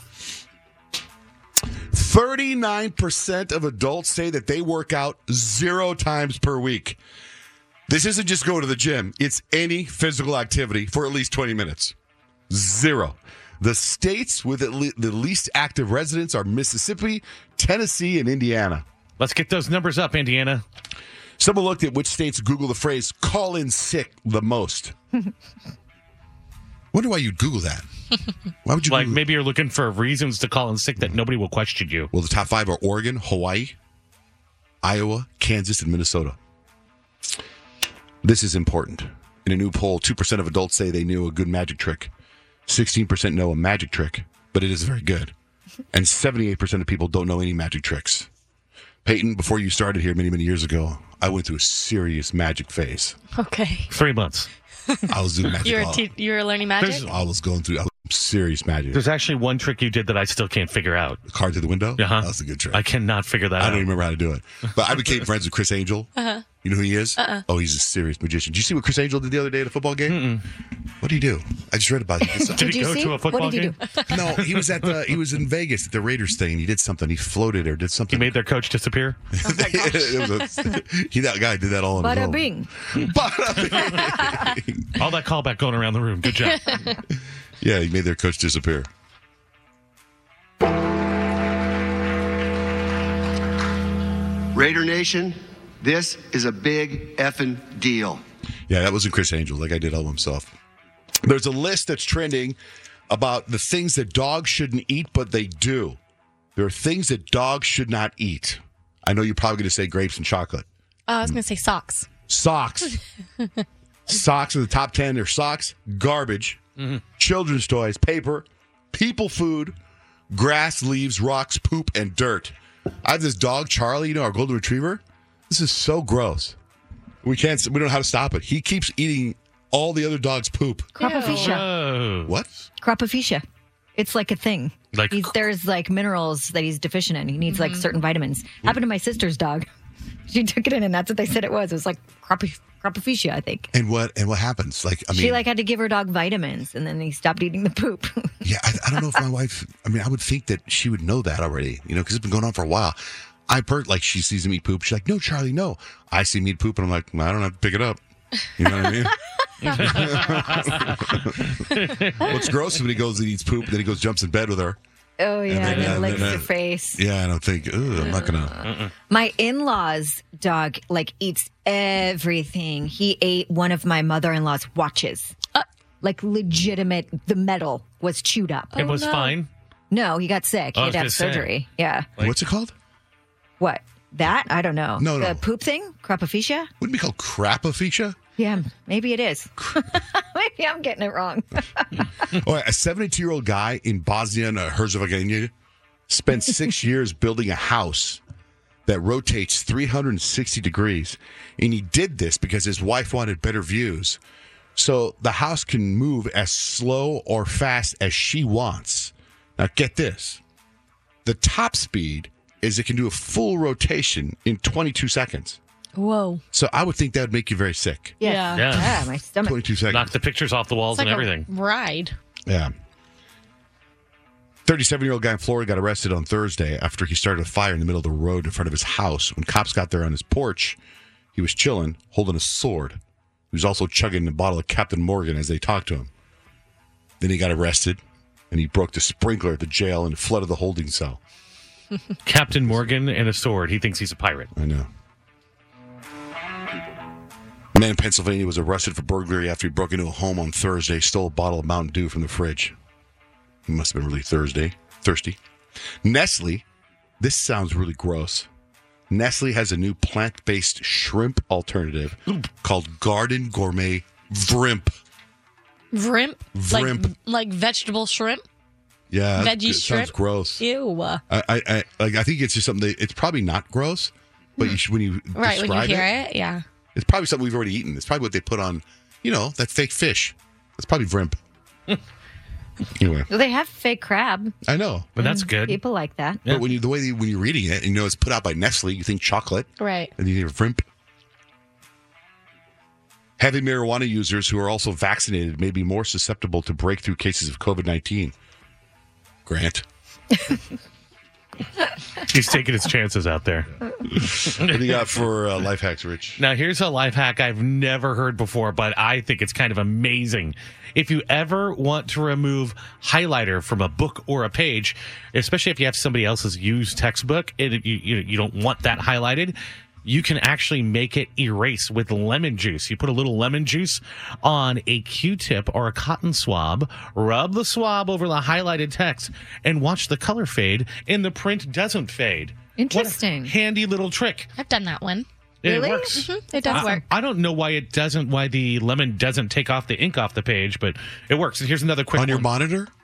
39% of adults say that they work out 0 times per week. This isn't just go to the gym. It's any physical activity for at least 20 minutes. 0. The states with the least active residents are Mississippi, Tennessee, and Indiana. Let's get those numbers up, Indiana. Someone looked at which states Google the phrase "call in sick" the most. Wonder why you'd Google that. Why would you Like Google maybe you're looking for reasons to call in sick that nobody will question you. Well, the top 5 are Oregon, Hawaii, Iowa, Kansas, and Minnesota. This is important. In a new poll, 2% of adults say they knew a good magic trick. 16% know a magic trick, but it is very good. And 78% of people don't know any magic tricks. Peyton, before you started here many, many years ago, I went through a serious magic phase. Okay. 3 months. I was doing magic. You were learning magic? I was going through. Serious magic. There's actually one trick you did that I still can't figure out. The card through the window? Uh-huh. That's a good trick. I cannot figure that out. I don't even remember how to do it. But I became friends with Chris Angel. Uh-huh. You know who he is? Oh, he's a serious magician. Did you see what Chris Angel did the other day at a football game? What did he do? I just read about it. Did he go to a football game? No, he was in Vegas at the Raiders thing. And he did something. He floated or did something. He made their coach disappear? That guy did that all on his Bada own. bing. Bada bing. All that callback going around the room. Good job. Yeah, he made their coach disappear. Raider Nation, this is a big effing deal. Yeah, that wasn't Chris Angel. That guy did all himself. There's a list that's trending about the things that dogs shouldn't eat, but they do. There are things that dogs should not eat. I know you're probably going to say grapes and chocolate. I was going to say socks. Socks. Socks are the top 10. They're socks, garbage, children's toys, paper, people food, grass, leaves, rocks, poop, and dirt. I have this dog, Charlie, our golden retriever. This is so gross. We don't know how to stop it. He keeps eating all the other dogs' poop. Cropophagia. What? Cropophagia. It's like a thing. There's like minerals that he's deficient in. He needs like certain vitamins. Happened to my sister's dog. She took it in, and that's what they said it was. It was like cropophagia, I think. And what happens? She had to give her dog vitamins, and then he stopped eating the poop. Yeah, I don't know if my wife. I would think that she would know that already. Because it's been going on for a while. I've heard she sees him eat poop. She's like, "No, Charlie, no." I see him eat poop, and I'm like, I don't have to pick it up. You know what I mean? What's gross is when he goes and eats poop, then he goes jumps in bed with her. Oh, yeah, and then licks your face. Yeah, I don't think, I'm not going to. My in-laws' dog, eats everything. He ate one of my mother-in-law's watches. Legitimate, the metal was chewed up. It was fine? No, he got sick. He had to have surgery. Yeah. What's it called? What? That? I don't know. No. The poop thing? Cropophagia? Wouldn't it be called crapophagia? Yeah, maybe it is. Maybe I'm getting it wrong. A 72-year-old guy in Bosnia and Herzegovina spent 6 years building a house that rotates 360 degrees. And he did this because his wife wanted better views. So the house can move as slow or fast as she wants. Now, get this. The top speed is it can do a full rotation in 22 seconds. Whoa. So I would think that would make you very sick. Yeah, my stomach. 22 seconds. Knock the pictures off the walls It's and like everything. A ride. Yeah. 37-year-old guy in Florida got arrested on Thursday after he started a fire in the middle of the road in front of his house. When cops got there on his porch, he was chilling, holding a sword. He was also chugging a bottle of Captain Morgan as they talked to him. Then he got arrested, and he broke the sprinkler at the jail and flooded the holding cell. Captain Morgan and a sword. He thinks he's a pirate. I know. A man in Pennsylvania was arrested for burglary after he broke into a home on Thursday, stole a bottle of Mountain Dew from the fridge. He must have been really thirsty. Nestle, this sounds really gross. Nestle has a new plant-based shrimp alternative called Garden Gourmet Vrimp. Vrimp? Vrimp. Like vegetable shrimp? Yeah. Veggie it shrimp? Sounds gross. Ew. I think it's just something it's probably not gross, but you should, when you Right, describe when you hear it, yeah. It's probably something we've already eaten. It's probably what they put on, that fake fish. That's probably Vrimp. Anyway. Well, they have fake crab. I know. But that's good. People like that. But when you're reading it, and it's put out by Nestle, you think chocolate. Right. And you hear Vrimp. Heavy marijuana users who are also vaccinated may be more susceptible to breakthrough cases of COVID-19. Grant. He's taking his chances out there. What do you got for life hacks, Rich? Now, here's a life hack I've never heard before, but I think it's kind of amazing. If you ever want to remove highlighter from a book or a page, especially if you have somebody else's used textbook, and you don't want that highlighted, you can actually make it erase with lemon juice. You put a little lemon juice on a Q-tip or a cotton swab, rub the swab over the highlighted text, and watch the color fade, and the print doesn't fade. Interesting. What a handy little trick. I've done that one. It works. Mm-hmm. It does work. I don't know why the lemon doesn't take off the ink off the page, but it works. And here's another quick on your monitor?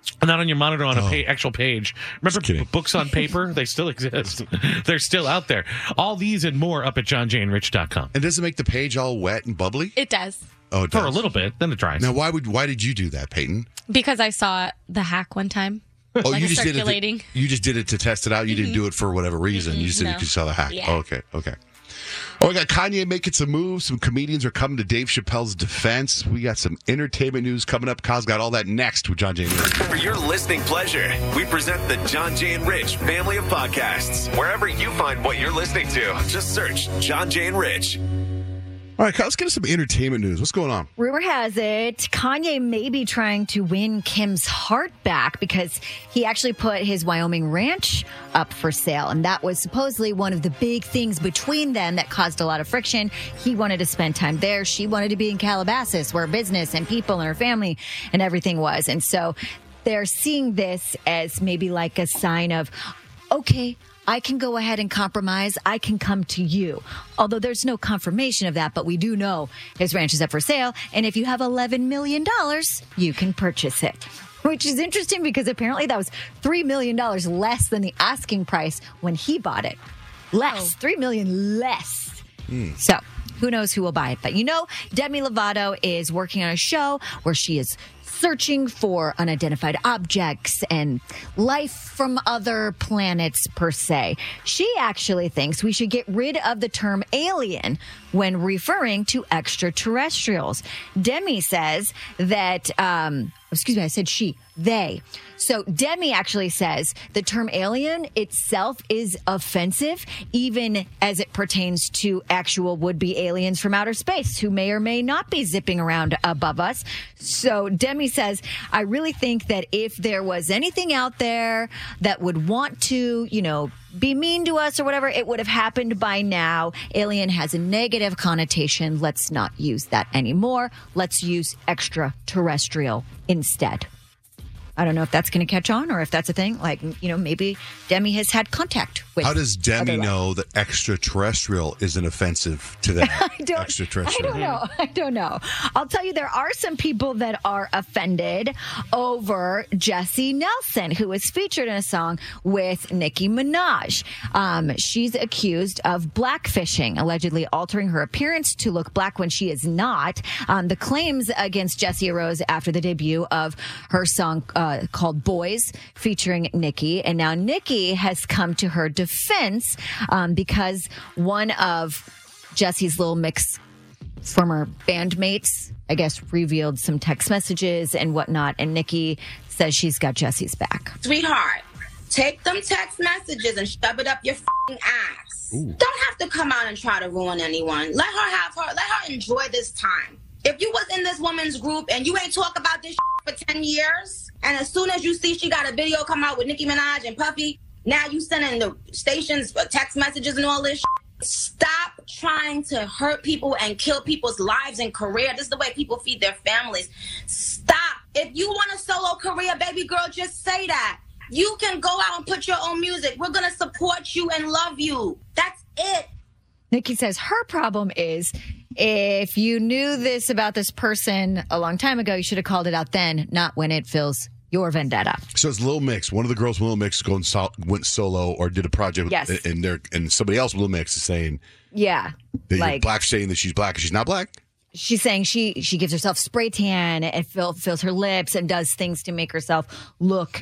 Not on your monitor, on a actual page. Remember books on paper? They still exist. They're still out there. All these and more up at johnjayandrich.com. And does it make the page all wet and bubbly? It does. Oh, it For does. a little bit, then it dries. Now, why did you do that, Peyton? Because I saw the hack one time. Oh, like you just circulating. you just did it to test it out. You didn't do it for whatever reason. You just did it because you saw the hack. Yeah. Oh, okay. Oh, we got Kanye making some moves. Some comedians are coming to Dave Chappelle's defense. We got some entertainment news coming up. Kyle's got all that next with John Jay and Rich. For your listening pleasure, we present the John Jay and Rich family of podcasts. Wherever you find what you're listening to, just search John Jay and Rich. All right, Kyle, let's get us some entertainment news. What's going on? Rumor has it Kanye may be trying to win Kim's heart back because he actually put his Wyoming ranch up for sale. And that was supposedly one of the big things between them that caused a lot of friction. He wanted to spend time there. She wanted to be in Calabasas, where business and people and her family and everything was. And so they're seeing this as maybe like a sign of, okay, I can go ahead and compromise. I can come to you. Although there's no confirmation of that, but we do know his ranch is up for sale. And if you have $11 million, you can purchase it. Which is interesting because apparently that was $3 million less than the asking price when he bought it. Less. $3 million less. So who knows who will buy it. But you know, Demi Lovato is working on a show where she is searching for unidentified objects and life from other planets, per se. She actually thinks we should get rid of the term alien when referring to extraterrestrials. Demi says that, excuse me, I said she, they. So Demi actually says the term alien itself is offensive, even as it pertains to actual would-be aliens from outer space who may or may not be zipping around above us. So Demi says, I really think that if there was anything out there that would want to, be mean to us or whatever, it would have happened by now. Alien has a negative connotation. Let's not use that anymore. Let's use extraterrestrial instead. I don't know if that's going to catch on or if that's a thing. Like, maybe Demi has had contact with. How does Demi know that extraterrestrial isn't offensive to them? Extraterrestrial. I don't know. I'll tell you, there are some people that are offended over Jessie Nelson, who was featured in a song with Nicki Minaj. She's accused of blackfishing, allegedly altering her appearance to look black when she is not. The claims against Jessie arose after the debut of her song called Boys featuring Nicki. And now Nicki has come to her defense because one of Jessie's Little Mix former bandmates, I guess, revealed some text messages and whatnot. And Nicki says she's got Jessie's back. Sweetheart, take them text messages and shove it up your f***ing ass. Ooh. Don't have to come out and try to ruin anyone. Let her enjoy this time. If you was in this woman's group and you ain't talk about this for 10 years, and as soon as you see she got a video come out with Nicki Minaj and Puffy, now you sending the stations text messages and all this. Stop trying to hurt people and kill people's lives and career. This is the way people feed their families. Stop. If you want a solo career, baby girl, just say that. You can go out and put your own music. We're going to support you and love you. That's it. Nicki says her problem is, if you knew this about this person a long time ago, you should have called it out then, not when it fills your vendetta. So it's Lil Mix. One of the girls from Lil Mix went solo or did a project, Yes. and somebody else with Lil Mix is saying, Yeah. that black, saying that she's black and she's not black. She's saying she gives herself spray tan and fills her lips and does things to make herself look.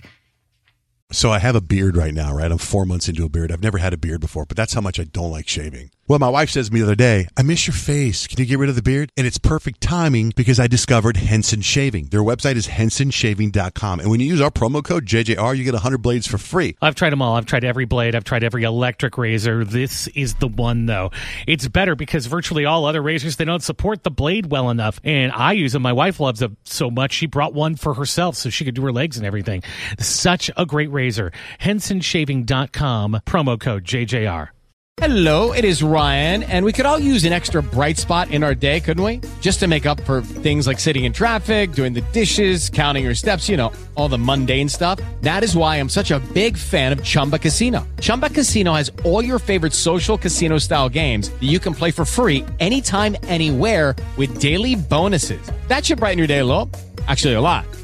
So I have a beard right now, right? I'm 4 months into a beard. I've never had a beard before, but that's how much I don't like shaving. Well, my wife says to me the other day, I miss your face. Can you get rid of the beard? And it's perfect timing because I discovered Henson Shaving. Their website is hensonshaving.com. And when you use our promo code JJR, you get 100 blades for free. I've tried them all. I've tried every blade. I've tried every electric razor. This is the one, though. It's better because virtually all other razors, they don't support the blade well enough. And I use them. My wife loves them so much, she brought one for herself so she could do her legs and everything. Such a great razor. hensonshaving.com, promo code JJR. Hello, it is Ryan, and we could all use an extra bright spot in our day, couldn't we? Just to make up for things like sitting in traffic, doing the dishes, counting your steps, all the mundane stuff. That is why I'm such a big fan of Chumba Casino. Chumba Casino has all your favorite social casino-style games that you can play for free anytime, anywhere with daily bonuses. That should brighten your day a little. Actually, a lot.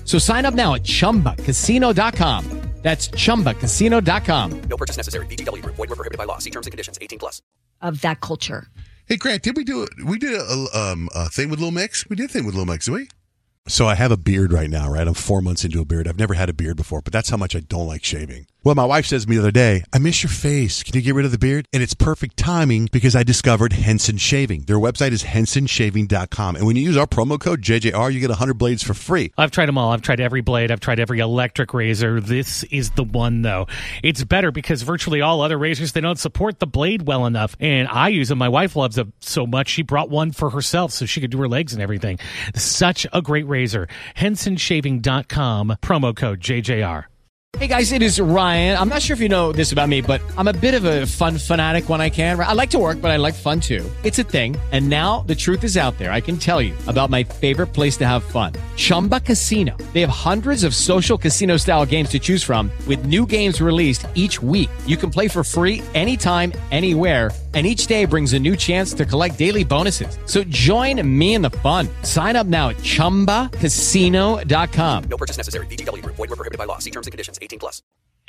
So sign up now at ChumbaCasino.com. That's ChumbaCasino.com. No purchase necessary. VGW Group. Void where prohibited by law. See terms and conditions. 18+. Of that culture. Hey, Grant, did we do it? We did a thing with Little Mix. We did a thing with Little Mix, did we? So I have a beard right now, right? I'm 4 months into a beard. I've never had a beard before, but that's how much I don't like shaving. Well, my wife says to me the other day, I miss your face. Can you get rid of the beard? And it's perfect timing because I discovered Henson Shaving. Their website is hensonshaving.com. And when you use our promo code JJR, you get 100 blades for free. I've tried them all. I've tried every blade. I've tried every electric razor. This is the one, though. It's better because virtually all other razors, they don't support the blade well enough. And I use them. My wife loves them so much, she brought one for herself so she could do her legs and everything. Such a great razor. hensonshaving.com, promo code JJR. Hey guys, it is Ryan. I'm not sure if you know this about me, but I'm a bit of a fun fanatic when I can. I like to work, but I like fun too. It's a thing. And now the truth is out there. I can tell you about my favorite place to have fun. Chumba Casino. They have hundreds of social casino style games to choose from with new games released each week. You can play for free anytime, anywhere. And each day brings a new chance to collect daily bonuses. So join me in the fun. Sign up now at ChumbaCasino.com. No purchase necessary. VGW Group. Void where prohibited by law. See terms and conditions. 18+. Yes.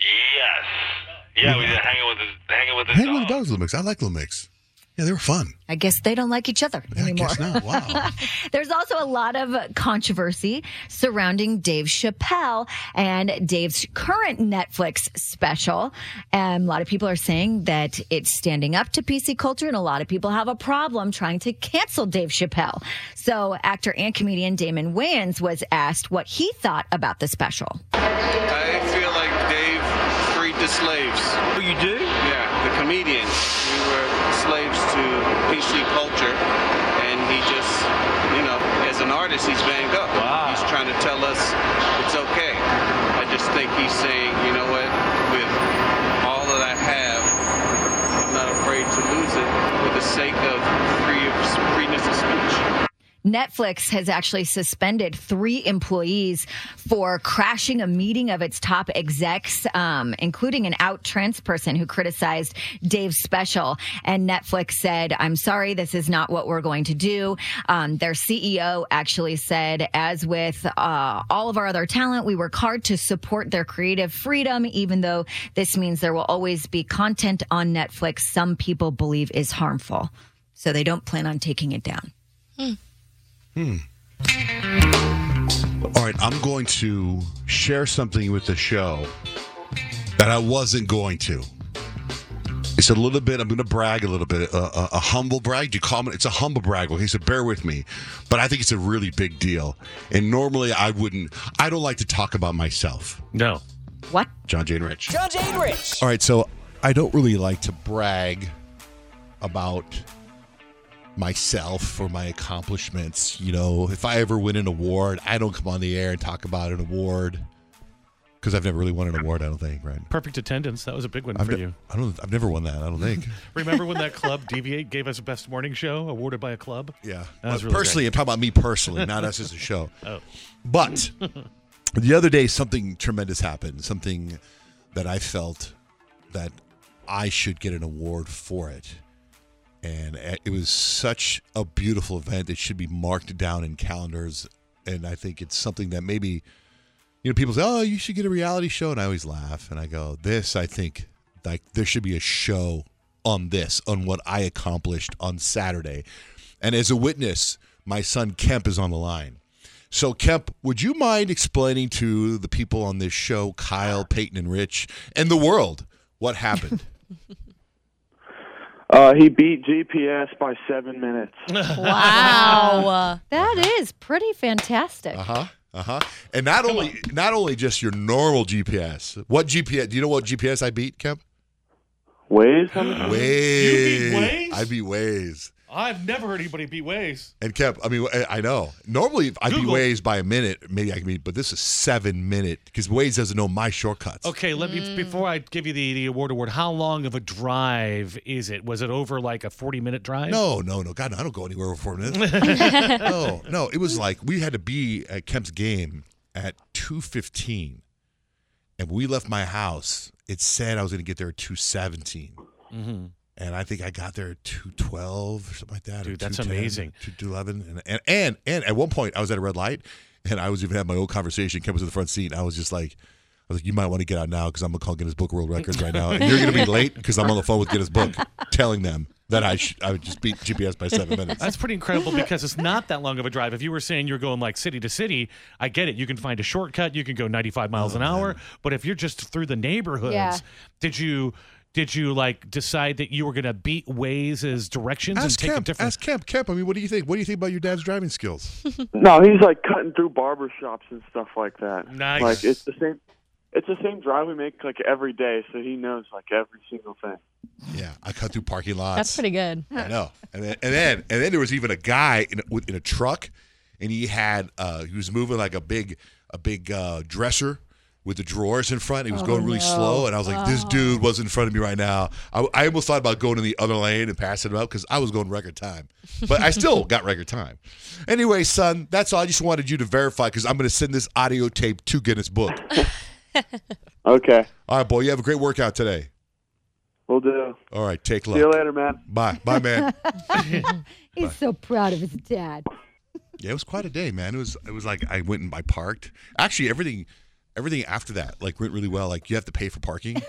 Yeah, we did hanging with the Hanging with the dogs, Little Mix. I like Little Mix. Yeah, they were fun. I guess they don't like each other anymore. I guess not. Wow. There's also a lot of controversy surrounding Dave Chappelle and Dave's current Netflix special. And a lot of people are saying that it's standing up to PC culture, and a lot of people have a problem trying to cancel Dave Chappelle. So actor and comedian Damon Wayans was asked what he thought about the special. I feel like Dave freed the slaves. Oh, you do? Yeah, the comedians. We were slaves to PC culture, and he just, as an artist, he's banged up. Wow. He's trying to tell us it's okay. I just think he's saying, you know what, with all that I have, I'm not afraid to lose it for the sake of freeness of speech. Netflix has actually suspended 3 employees for crashing a meeting of its top execs, including an out trans person who criticized Dave's special. And Netflix said, I'm sorry, this is not what we're going to do. Their CEO actually said, as with all of our other talent, we work hard to support their creative freedom, even though this means there will always be content on Netflix some people believe is harmful. So they don't plan on taking it down. All right, I'm going to share something with the show that I wasn't going to. It's a little bit, I'm going to brag a little bit, a humble brag. Do you call it? It's a humble brag. Okay, so bear with me. But I think it's a really big deal. And normally I don't like to talk about myself. No. What? John Jane Rich. John Jane Rich. All right, so I don't really like to brag about myself or my accomplishments. If I ever win an award, I don't come on the air and talk about an award because I've never really won an award, I don't think, right? Perfect attendance. That was a big one for you. I've never won that, I don't think. Remember when that club, Deviate, gave us a Best Morning Show awarded by a club? Yeah. That was really personally, I'm talking about me personally, not us as a show. Oh. But the other day, something tremendous happened, something that I felt that I should get an award for it. And it was such a beautiful event. It should be marked down in calendars. And I think it's something that maybe, people say, oh, you should get a reality show. And I always laugh. And I go, I think like there should be a show on what I accomplished on Saturday. And as a witness, my son Kemp is on the line. So Kemp, would you mind explaining to the people on this show, Kyle, Peyton, and Rich, and the world, what happened? He beat GPS by 7 minutes. Wow. That is pretty fantastic. And not only just your normal GPS. What GPS? Do you know what GPS I beat, Kemp? Waze? Waze. You beat Waze? I beat Waze. I've never heard anybody beat Waze. And Kemp, I know. Normally, if I beat Google. Waze by a minute, maybe I can beat, but this is 7 minutes because Waze doesn't know my shortcuts. Okay, let me before I give you the award, how long of a drive is it? Was it over like a 40-minute drive? No. God, no, I don't go anywhere over 4 minutes. No. It was like we had to be at Kemp's game at 2:15, and we left my house. It said I was going to get there at 2:17. Mm-hmm. And I think I got there at 2:12 or something like that. Dude, or that's 2:10, amazing. 2:11. And at one point, I was at a red light, And I was even having my own conversation. Kemp was in the front seat. And I was like, you might want to get out now because I'm going to call Guinness Book World Records right now. And you're going to be late because I'm on the phone with Guinness Book telling them that I would just beat GPS by 7 minutes. That's pretty incredible because it's not that long of a drive. If you were saying you're going like city to city, I get it. You can find a shortcut. You can go 95 miles an hour. But if you're just through the neighborhoods, did you like decide that you were going to beat Waze's directions and take a different? Ask Kemp. Kemp, I mean, what do you think? What do you think about your dad's driving skills? No, he's like cutting through barber shops and stuff like that. Nice. Like it's the same. It's the same drive we make like every day, so he knows like every single thing. Yeah, I cut through parking lots. That's pretty good. I know. And then there was even a guy in a truck, and he was moving like a big dresser with the drawers in front. He was going really slow, and I was like, this dude was in front of me right now. I almost thought about going in the other lane and passing him up because I was going record time. But I still got record time. Anyway, son, that's all. I just wanted you to verify because I'm going to send this audio tape to Guinness Book. Okay. All right, boy. You have a great workout today. Will do. All right. Take luck. See you later, man. Bye. Bye, man. He's so proud of his dad. Yeah, it was quite a day, man. It was like I went and I parked. Actually, everything after that like went really well. Like you have to pay for parking.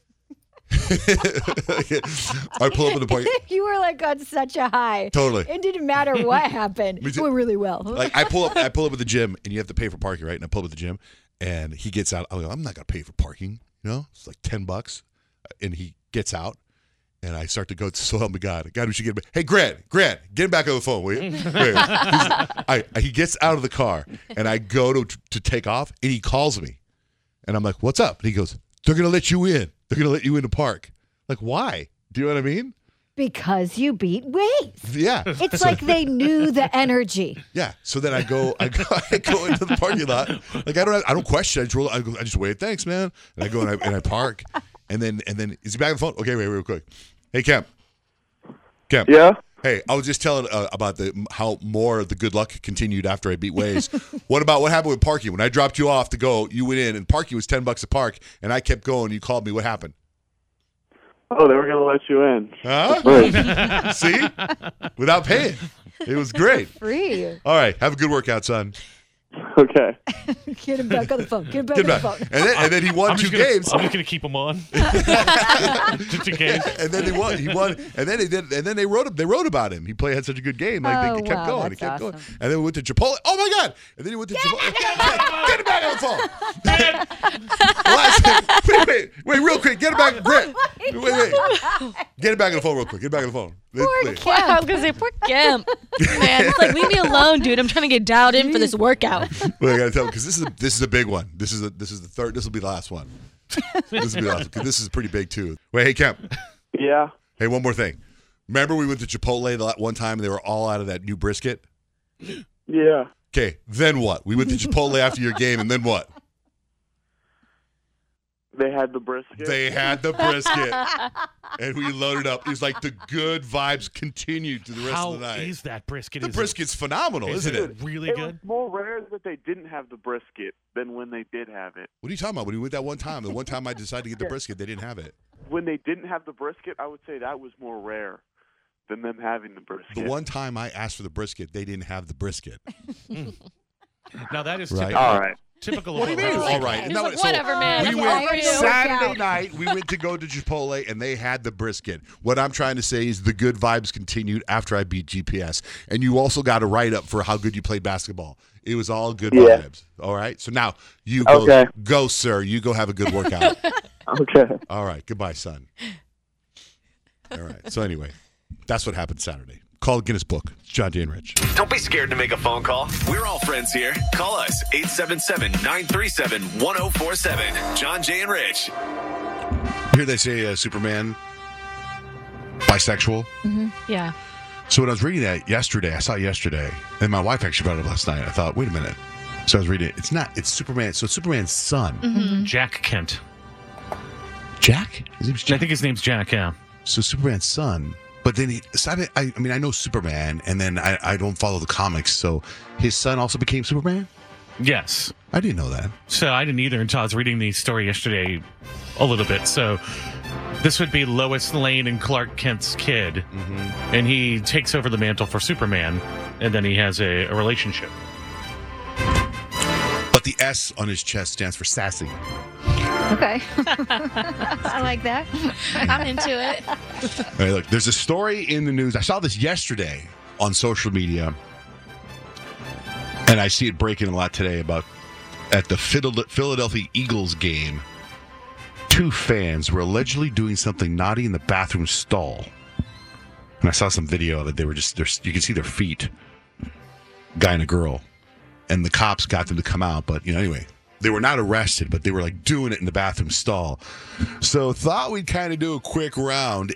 I pull up in the parking. You were like on such a high. Totally. It didn't matter what happened. It went really well. Like I pull up at the gym, and you have to pay for parking, right? And I pull up at the gym, and he gets out. I'm not gonna pay for parking. You know, it's like $10, and he gets out. And I start to go, so help me God, we should get him. Hey, Grant, get him back on the phone, will you? He gets out of the car, and I go to take off, and he calls me. And I'm like, what's up? And he goes, they're going to let you in. They're going to let you in the park. Like, why? Do you know what I mean? Because you beat Waze. Yeah. It's like they knew the energy. Yeah. So then I go into the parking lot. Like, I don't question. I just wait. Thanks, man. And I go and I park. And then is he back on the phone? Okay, wait, real quick. Hey, Kemp. Yeah? Hey, I was just telling about how more of the good luck continued after I beat Waze. What happened with parking? When I dropped you off to go, you went in, and parking was $10 a park, and I kept going. You called me. What happened? Oh, they were going to let you in. Huh? See? Without paying. It was great. Free. All right. Have a good workout, son. Okay. Get him back on the phone. Get him back on the phone. And then he won two games. I'm just gonna keep him on. Just in case. And then he won. And then they wrote about him. He had such a good game. Like they kept going. He kept going. And then we went to Chipotle. Oh my God! And then he went to Chipotle. Get him back on the phone. Wait, real quick. Get him back. Brett. Wait. Get him back on the phone real quick. Get him back on the phone. Poor Kemp. I was gonna say poor Kemp. Man, it's like leave me alone, dude. I'm trying to get dialed in for this workout. Well, I gotta tell you because this is a big one. This is the third. This will be the last one. This will be the last one. This is pretty big too. Wait, hey Kemp. Yeah. Hey, one more thing. Remember we went to Chipotle that one time and they were all out of that new brisket? Yeah. Okay, then what? We went to Chipotle after your game, and then what? They had the brisket. And we loaded up. It was like the good vibes continued through the rest of the night. How is that brisket? The brisket's phenomenal, isn't it? Really it good? was more rare that they didn't have the brisket than when they did have it. What are you talking about? When we went that one time, the one time I decided to get the brisket, they didn't have it. When they didn't have the brisket, I would say that was more rare than them having the brisket. The one time I asked for the brisket, they didn't have the brisket. Now that is Right. typical. All right. Typical. What do you mean? All right. He's like, whatever, man. We went Saturday night. We went to go to Chipotle, and they had the brisket. What I'm trying to say is the good vibes continued after I beat GPS. And you also got a write-up for how good you played basketball. It was all good vibes. All right? So now you go, sir. You go have a good workout. Okay. All right. Goodbye, son. All right. So anyway, that's what happened Saturday. Call Guinness Book. It's John, Jay, and Rich. Don't be scared to make a phone call. We're all friends here. Call us 877-937-1047. John, Jay, and Rich. Here they say Superman bisexual. Mm-hmm. Yeah. So when I was reading that yesterday, I saw it yesterday, and my wife actually brought it up last night. I thought, wait a minute. So I was reading it. It's Superman. So it's Superman's son. Mm-hmm. Jack Kent. Jack? His name's Jack? I think his name's Jack, yeah. So Superman's son. But then I know Superman, and then I don't follow the comics, so his son also became Superman? Yes. I didn't know that. So I didn't either until I was reading the story yesterday a little bit. So this would be Lois Lane and Clark Kent's kid, and he takes over the mantle for Superman, and then he has a relationship. But the S on his chest stands for sassy. Okay. I like that. I'm into it. All right, look, there's a story in the news. I saw this yesterday on social media, and I see it breaking a lot today about at the Philadelphia Eagles game, 2 fans were allegedly doing something naughty in the bathroom stall. And I saw some video of it. They were you can see their feet, guy and a girl. And the cops got them to come out. But, anyway, they were not arrested, but they were like doing it in the bathroom stall. So thought we'd kind of do a quick round.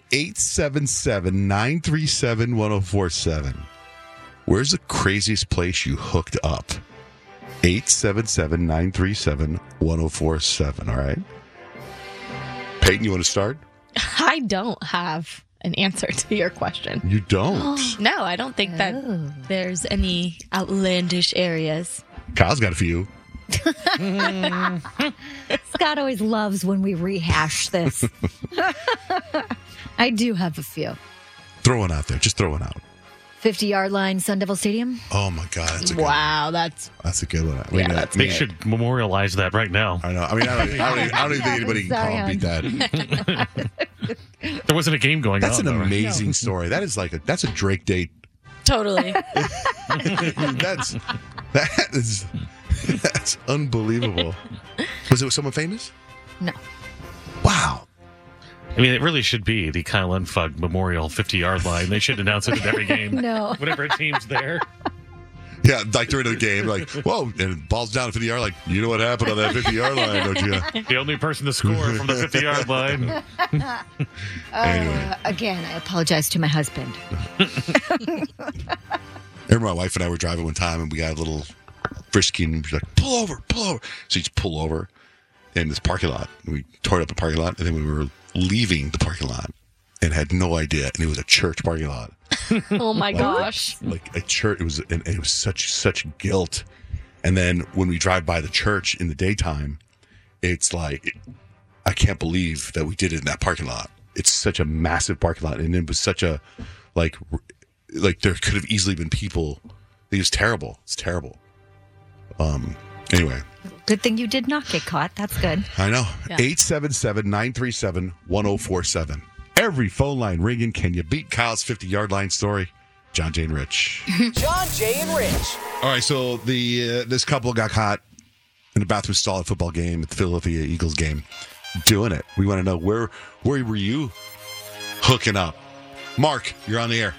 877-937-1047. Where's the craziest place you hooked up? 877-937-1047. All right. Peyton, you want to start? I don't have an answer to your question. You don't? No, I don't think that there's any outlandish areas. Kyle's got a few. Scott always loves when we rehash this. I do have a few. Throw one out there. Just throw one out. 50-yard line, Sun Devil Stadium. Oh, my God. That's a good wow, that's a good one. I mean, they should memorialize that right now. I know. I mean, I don't even think anybody can beat that. There wasn't a game going That's on. That's an though, right? amazing story. That is that's a Drake date. Totally. That's unbelievable. Was it with someone famous? No. Wow. I mean, it really should be the Kyle Unfug Memorial 50-yard line. They should announce it at every game. No. Whenever a team's there. Yeah, like during the game, like, whoa, and ball's down 50-yard line. You know what happened on that 50-yard line, don't you? The only person to score from the 50-yard line. Anyway. Again, I apologize to my husband. I remember my wife and I were driving one time, and we got a little frisky, and she's like, pull over. So you just pull over in this parking lot. And we tore up the parking lot, and then we were leaving the parking lot and had no idea, and it was a church parking lot. Oh my gosh! Like a church, it was such guilt. And then when we drive by the church in the daytime, it's like I can't believe that we did it in that parking lot. It's such a massive parking lot, and it was such a like there could have easily been people. It was terrible. It's terrible. Anyway. Good thing you did not get caught. That's good. I know. Yeah. 877-937-1047. Every phone line ringing. Can you beat Kyle's 50-yard line story? John, Jay, and Rich. John, Jay, and Rich. All right, so this couple got caught in a bathroom stall at a football game, at the Philadelphia Eagles game, doing it. We want to know, where were you hooking up? Mark, you're on the air.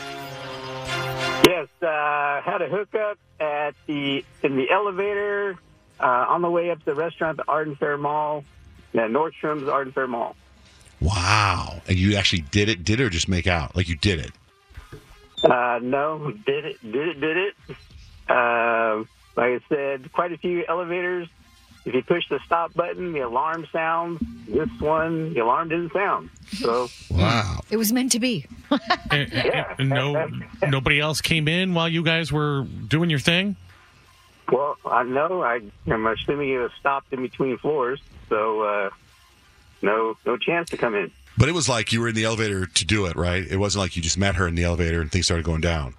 Yes, had a hookup in the elevator on the way up to the restaurant at the Arden Fair Mall, Nordstrom's Arden Fair Mall. Wow. And you actually did it or just make out? Like you did it? No, did it. Like I said, quite a few elevators. If you push the stop button, the alarm sounds. This one, the alarm didn't sound. So wow. It was meant to be. And nobody else came in while you guys were doing your thing? Well, I know. I'm assuming it was stopped in between floors, so no chance to come in. But it was like you were in the elevator to do it, right? It wasn't like you just met her in the elevator and things started going down.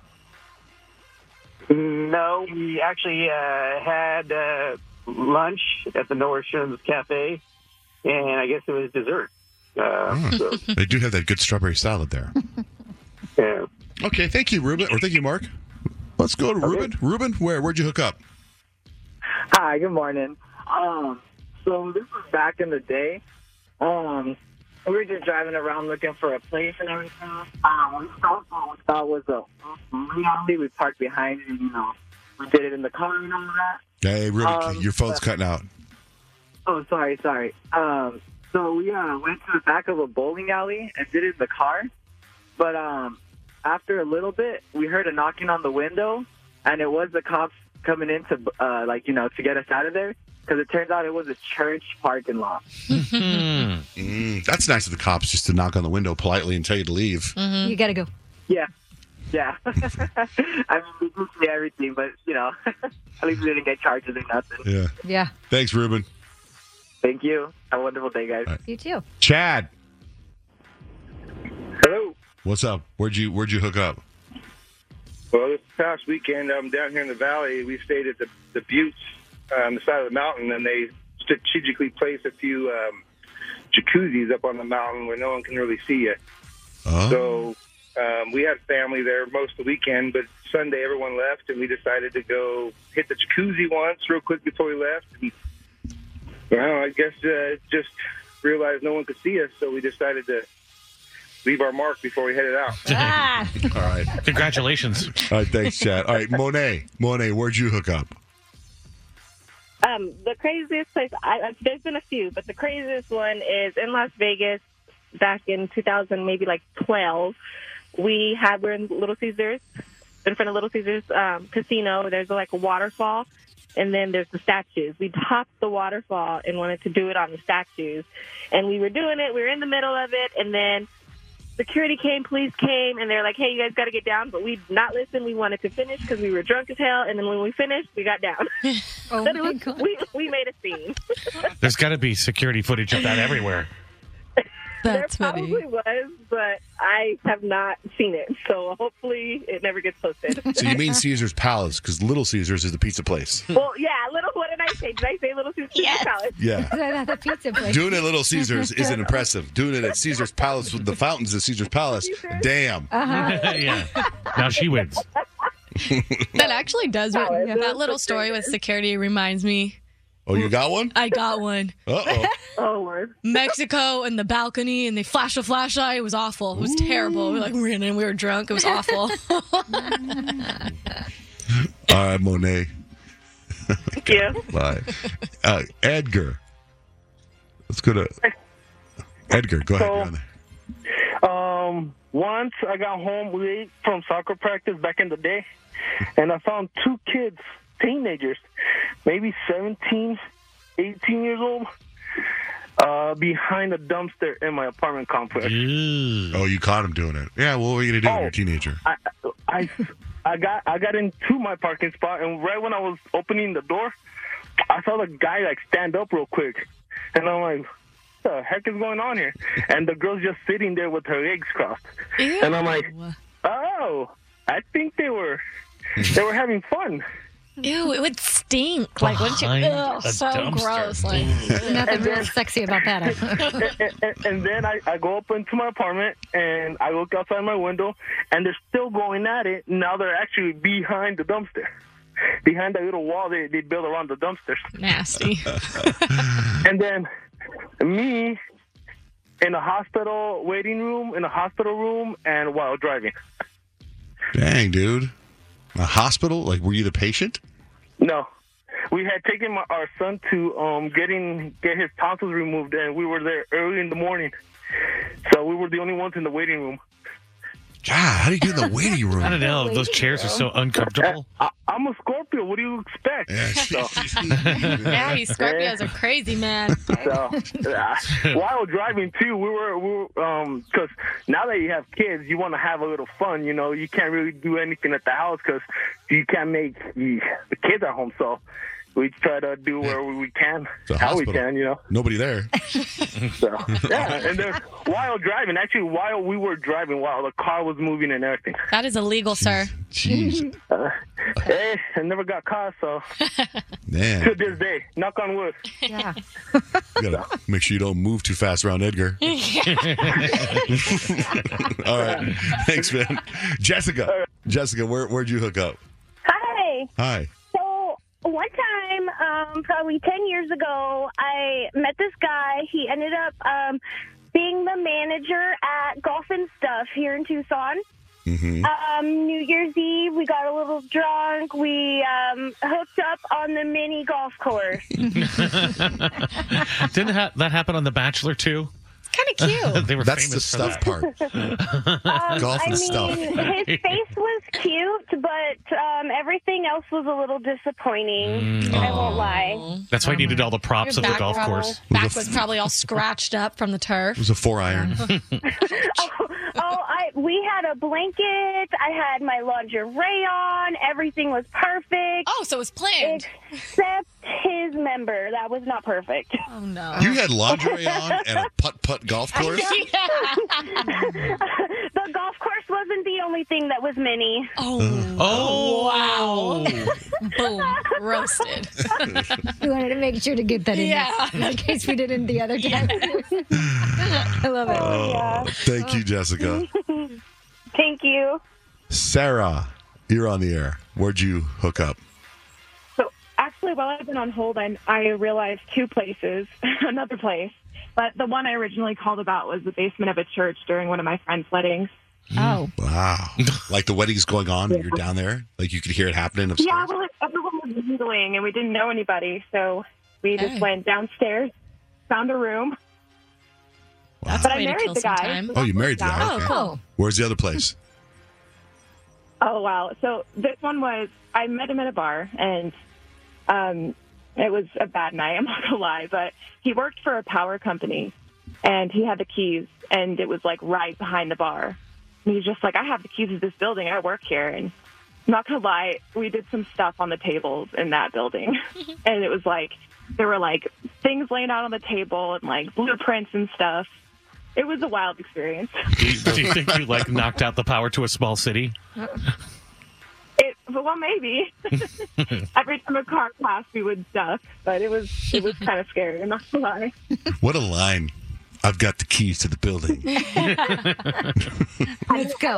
No, we actually had lunch at the Nordstrom's Cafe, and I guess it was dessert. So, They do have that good strawberry salad there. yeah. Okay, thank you, Ruben. Or thank you, Mark. Let's go to Ruben. Ruben, where'd you hook up? Hi, good morning. So this was back in the day. We were just driving around looking for a place and everything. We thought was a reality. We parked behind it, and, we did it in the car and all that. Hey, Ruben, your phone's cutting out. Oh, sorry. So we went to the back of a bowling alley and did it in the car. But after a little bit, we heard a knocking on the window, and it was the cops coming in to, to get us out of there. Because it turns out it was a church parking lot. That's nice of the cops just to knock on the window politely and tell you to leave. Mm-hmm. You got to go. Yeah. I mean, we did see everything, but, at least we didn't get charges or nothing. Yeah. Thanks, Ruben. Thank you. Have a wonderful day, guys. Right. You too. Chad. Hello. What's up? Where'd you hook up? Well, this past weekend, down here in the valley, we stayed at the Buttes on the side of the mountain, and they strategically place a few jacuzzis up on the mountain where no one can really see you. Oh. So we had family there most of the weekend, but Sunday everyone left, and we decided to go hit the jacuzzi once real quick before we left. And, well, I guess just realized no one could see us, so we decided to leave our mark before we headed out. All right. Congratulations. All right, thanks, Chad. All right, Monet, where'd you hook up? The craziest place, there's been a few, but the craziest one is in Las Vegas back in 2000, maybe like 12. We're in Little Caesars, in front of Little Caesars casino. There's like a waterfall, and then there's the statues. We topped the waterfall and wanted to do it on the statues. And we were doing it. We were in the middle of it, and then security came, police came, and they're like, hey, you guys got to get down. But we did not listen. We wanted to finish because we were drunk as hell. And then when we finished, we got down. Oh, my God. We made a scene. There's got to be security footage of that everywhere. There probably was, but I have not seen it. So hopefully it never gets posted. So you mean Caesar's Palace, because Little Caesars is the pizza place. Well, yeah, what did I say? Did I say Little Caesars Palace? Yeah. The pizza place. Doing it at Little Caesars isn't impressive. Doing it at Caesar's Palace with the fountains at Caesar's Palace, damn. Yeah. Now she wins. That actually does. That little story with security reminds me. Oh, you got one? I got one. Uh-oh. Oh, Lord. Mexico and the balcony, and they flashed a flashlight. It was awful. It was terrible. We ran in. We were drunk. It was awful. All right, Monet. Thank you. Bye. Edgar. Let's go to Edgar. Go ahead. You're on there. Once I got home late from soccer practice back in the day, and I found two kids, teenagers, maybe 17, 18 years old, behind a dumpster in my apartment complex. Oh, you caught him doing it. Yeah, what were you going to do when you're a teenager? I got into my parking spot, and right when I was opening the door, I saw the guy stand up real quick, and I'm like, what the heck is going on here? And the girl's just sitting there with her legs crossed. Ew. And I'm like, oh, I think they were having fun. Ew, it would stink. Like, wouldn't you? Ugh, so gross. Like, nothing real sexy about that. And then I go up into my apartment, and I look outside my window, and they're still going at it. Now they're actually behind the dumpster. Behind that little wall they built around the dumpsters. Nasty. And then me in a hospital waiting room, in a hospital room, and while driving. Dang, dude. A hospital? Like, were you the patient? No. We had taken our son to get his tonsils removed, and we were there early in the morning. So we were the only ones in the waiting room. God, how do you get in the waiting room? I don't know. Those chairs are so uncomfortable. I'm a Scorpio. What do you expect? Yeah, you Scorpios are crazy, man. So, while driving too, we were because now that you have kids, you want to have a little fun. You know, you can't really do anything at the house because you can't make the kids at home. So we try to do where we can, how we can. You know, nobody there. So yeah, and then while driving, actually, while we were driving, while the car was moving and everything. That is illegal, sir. Jeez. Hey, I never got caught, so. Man. To this day, knock on wood. Yeah. You gotta make sure you don't move too fast around Edgar. All right. Thanks, man. Jessica. Jessica, where'd you hook up? Hi. Hi. So one time, probably 10 years ago, I met this guy. He ended up being the manager at Golf and Stuff here in Tucson. Mm-hmm. New Year's Eve, we got a little drunk. We hooked up on the mini golf course. Didn't that happen on The Bachelor, too? Kind of cute. They were That's famous the for stuff that. part. Golf and stuff. His face was cute, but everything else was a little disappointing. I won't lie. That's why I needed all the props Your of the back golf course. Back was probably all scratched up from the turf. It was a 4-iron. We had a blanket. I had my lingerie on. Everything was perfect. Oh, so it was planned. Except his member. That was not perfect. Oh, no. You had lingerie on and a putt-putt golf course? The golf course This wasn't the only thing that was mini. Oh, wow. Boom. Roasted. We wanted to make sure to get that in there, in case we didn't the other time. I love it. Oh, thank you, Jessica. Thank you. Sarah, you're on the air. Where'd you hook up? So actually, while I've been on hold, I realized two places, another place. But the one I originally called about was the basement of a church during one of my friend's weddings. Oh. Wow. Like the wedding's going on and you're down there? Like you could hear it happening upstairs? Yeah, well, everyone was mingling, and we didn't know anybody. So we just went downstairs, found a room. Wow. But I married the guy. Oh, you married the guy? Okay. cool. Where's the other place? Oh, wow. So this one was, I met him at a bar, and it was a bad night, I'm not going to lie, but he worked for a power company, and he had the keys, and it was, like, right behind the bar. And he's just like, I have the keys to this building. I work here. And I'm not going to lie, we did some stuff on the tables in that building. And it was, like, there were, like, things laying out on the table and, like, blueprints and stuff. It was a wild experience. Do you think you, like, knocked out the power to a small city? Well, maybe. Every time a car passed, we would duck, but it was kind of scary. I'm not gonna lie. What a line. I've got the keys to the building. Let's go.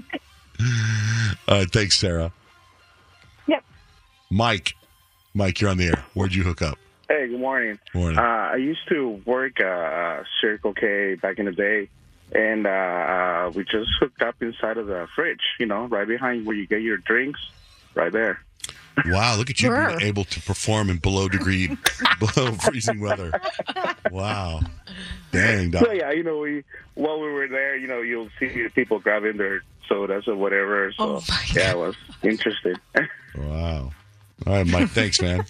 All right, thanks, Sarah. Yep. Mike, you're on the air. Where'd you hook up? Hey, good morning. Morning. I used to work Circle K back in the day, and we just hooked up inside of the fridge, right behind where you get your drinks, right there. Wow, look at you being able to perform in below freezing weather. Wow. Dang, Doc. So, yeah, while we were there, you'll see people grabbing their sodas or whatever. So, yeah, it was interesting. Wow. All right, Mike, thanks, man.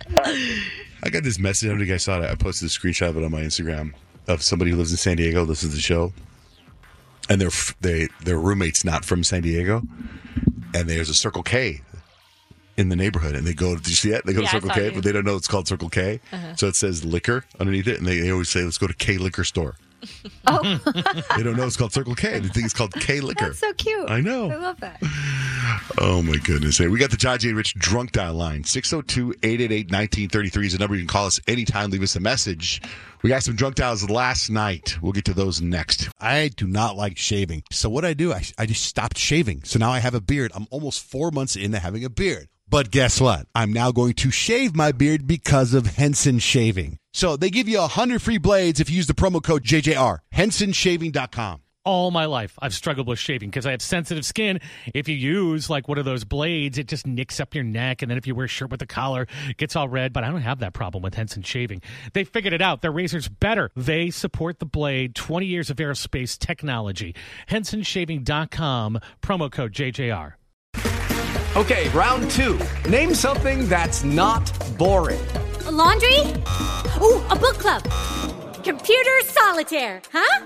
I got this message. I don't know if you guys saw it. I posted a screenshot of it on my Instagram of somebody who lives in San Diego, listens to the show, and their roommate's not from San Diego, and there's a Circle K in the neighborhood, and they go, did you see it? They go to Circle K, but they don't know it's called Circle K. So it says liquor underneath it, and they always say, let's go to K Liquor Store. Oh. They don't know it's called Circle K. They think it's called K Liquor. That's so cute. I know. I love that. Oh, my goodness. Hey, we got the John J. Rich drunk dial line. 602-888-1933 is the number. You can call us anytime. Leave us a message. We got some drunk dials last night. We'll get to those next. I do not like shaving. So what I do, I just stopped shaving. So now I have a beard. I'm almost 4 months into having a beard. But guess what? I'm now going to shave my beard because of Henson Shaving. So they give you 100 free blades if you use the promo code JJR. HensonShaving.com. All my life, I've struggled with shaving because I have sensitive skin. If you use like one of those blades, it just nicks up your neck. And then if you wear a shirt with a collar, it gets all red. But I don't have that problem with Henson Shaving. They figured it out. Their razor's better. They support the blade. 20 years of aerospace technology. HensonShaving.com. Promo code JJR. Okay, round two. Name something that's not boring. A laundry? Ooh, a book club. Computer solitaire, huh?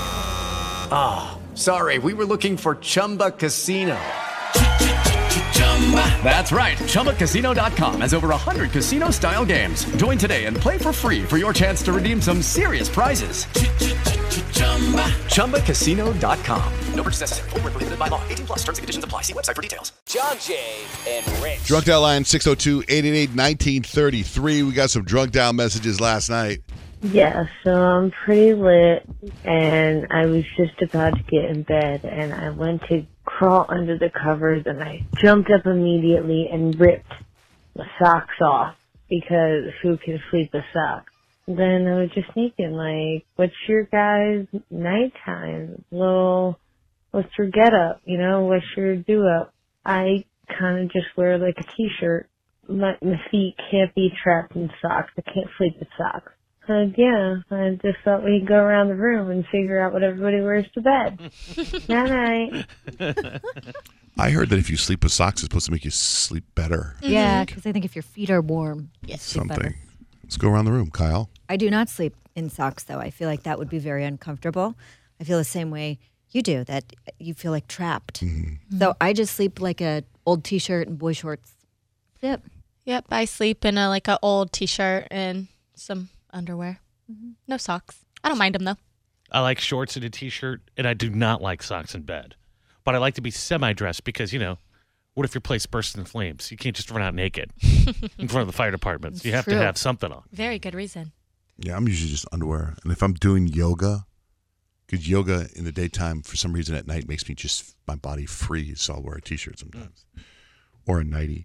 Ah, oh, sorry, we were looking for Chumba Casino. That's right, ChumbaCasino.com has over 100 casino-style games. Join today and play for free for your chance to redeem some serious prizes. ChumbaCasino.com. No purchase necessary. Void where prohibited by law. 18+ terms and conditions apply. See website for details. John Jay and Rich. Drunk dial line 602-888-1933. We got some drunk dial messages last night. Yeah, so I'm pretty lit, and I was just about to get in bed, and I went to crawl under the covers, and I jumped up immediately and ripped my socks off, because who can sleep with socks? Then I was just thinking, like, what's your guys' nighttime? What's your get-up, what's your do-up? I kind of just wear, like, a t-shirt. My feet can't be trapped in socks. I can't sleep with socks. Yeah, I just thought we'd go around the room and figure out what everybody wears to bed. Night-night. I heard that if you sleep with socks, it's supposed to make you sleep better. Yeah, because I think if your feet are warm, you sleep Something. better. Let's go around the room. Kyle? I do not sleep in socks, though. I feel like that would be very uncomfortable. I feel the same way you do, that you feel like trapped. Mm-hmm. So I just sleep like a old T-shirt and boy shorts. Yep. Yep, I sleep in a old T-shirt and some underwear. No socks. I don't mind them, though. I like shorts and a T-shirt, and I do not like socks in bed. but I like to be semi-dressed because, what if your place bursts in flames? You can't just run out naked in front of the fire departments. You have to True. have something on. Very good reason. Yeah, I'm usually just underwear. And if I'm doing yoga, because yoga in the daytime, for some reason at night, makes me just, my body freeze. So I'll wear a T-shirt sometimes. Or a nightie.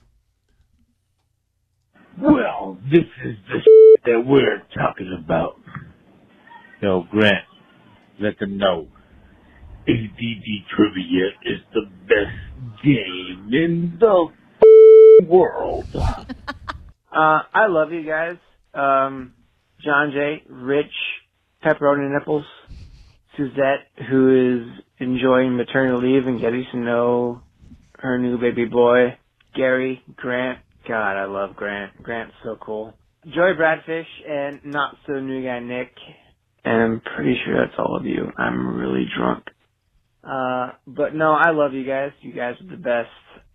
Well, this is the that we're talking about. So, Grant, let them know. ADD Trivia is the best game in the world. I love you guys. John Jay, Rich, Pepperoni Nipples, Suzette, who is enjoying maternity leave and getting to know her new baby boy, Gary, Grant. God, I love Grant. Grant's so cool. Joey Bradfish and not so new guy Nick. And I'm pretty sure that's all of you. I'm really drunk. But no, I love you guys. You guys are the best.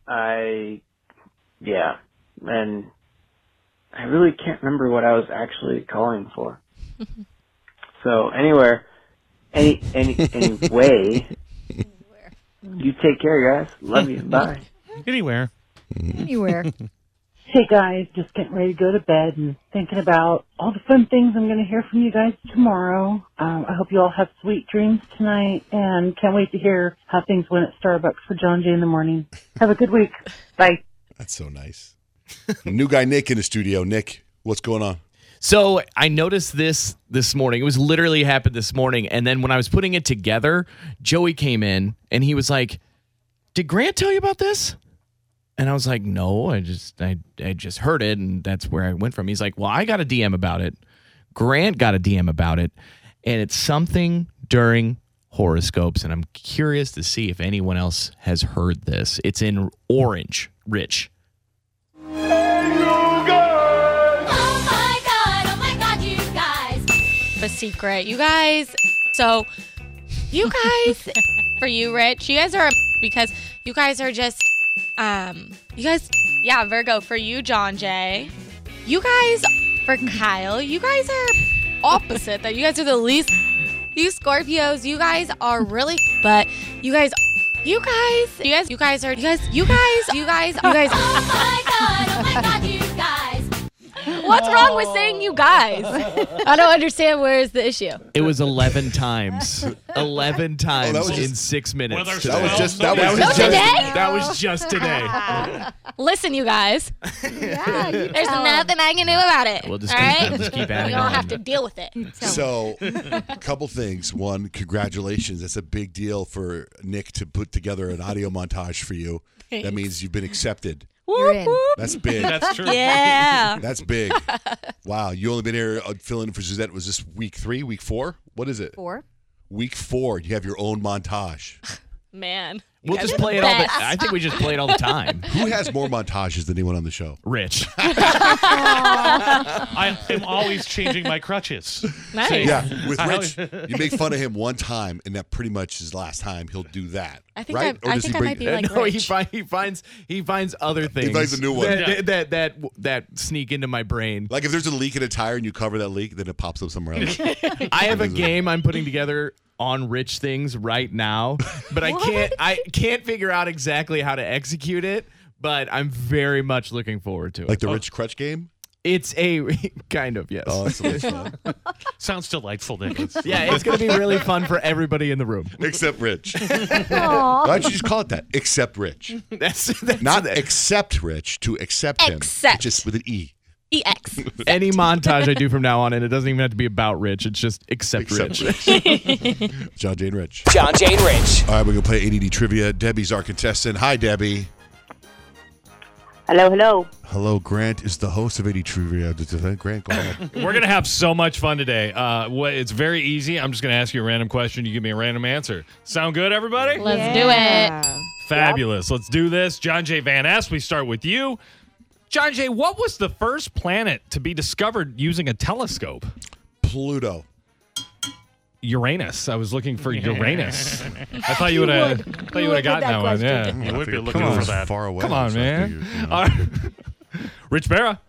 And I really can't remember what I was actually calling for. So anyway, you take care, guys. Love you. Bye. Anywhere. Anywhere. Hey guys, just getting ready to go to bed and thinking about all the fun things I'm going to hear from you guys tomorrow. I hope you all have sweet dreams tonight and can't wait to hear how things went at Starbucks for John Jay in the morning. Have a good week. Bye. That's so nice. New guy Nick in the studio. Nick, what's going on? So I noticed this morning. It was literally happened this morning. And then when I was putting it together, Joey came in and he was like, "Did Grant tell you about this?" And I was like, "No, I just heard it, and that's where I went from." He's like, "Well, I got a DM about it. Grant got a DM about it, and it's something during horoscopes, and I'm curious to see if anyone else has heard this. It's in Orange, Rich." The secret. You guys, so you guys, for you, Rich, you guys are, because you guys are just, Virgo, for you, John Jay. You guys, for Kyle, you guys are opposite, that you guys are the least, you Scorpios, you guys are really, but you guys, oh my God, you guys. What's wrong with saying you guys? I don't understand. Where is the issue? It was 11 times. 11 times in 6 minutes. That was just today. Listen, you guys. There's nothing I can do about it. We'll just all right? just keep adding You don't on. have to deal with it. So, a couple things. One, congratulations. That's a big deal for Nick to put together an audio montage for you. Thanks. That means you've been accepted. You're in. That's big. That's true. Yeah. That's big. Wow. You only been here filling in for Suzette. Was this week 3, week 4? What is it? 4. Week 4. You have your own montage. Man. We'll just play it all the I think we just play it all the time. Who has more montages than anyone on the show? Rich. I am always changing my crutches. Nice. See? Yeah, with Rich, you make fun of him one time, and that pretty much is the last time he'll do that. I think right? I think I might be like No, Rich. he finds other things. He finds a new one. that sneak into my brain. Like if there's a leak in a tire and you cover that leak, then it pops up somewhere else. I have a game I'm putting together on Rich things right now, but I can't figure out exactly how to execute it, but I'm very much looking forward to it. Like the Rich Crutch game? It's a kind of, yes. Oh, that's fun. Sounds delightful, Nick. Yeah, it's going to be really fun for everybody in the room. Except Rich. Why don't you just call it that? Except Rich. That's Not accept Rich, to accept him. Accept. Just with an E. EX. Any montage I do from now on, and it doesn't even have to be about Rich. It's just except Rich. John Jay and Rich. John Jay and Rich. All right, we're going to play ADD Trivia. Debbie's our contestant. Hi, Debbie. Hello, hello. Hello, Grant is the host of ADD Trivia. Grant, go ahead. We're going to have so much fun today. It's very easy. I'm just going to ask you a random question. You give me a random answer. Sound good, everybody? Let's do it. Fabulous. Let's do this. John Jay Van Ness, we start with you. John Jay, what was the first planet to be discovered using a telescope? Pluto. Uranus. I was looking for Uranus. I thought you would have gotten that one. Yeah, You would be Come looking on, for that. far away. Come on, so I man. figured, you know. All right. Rich Barra,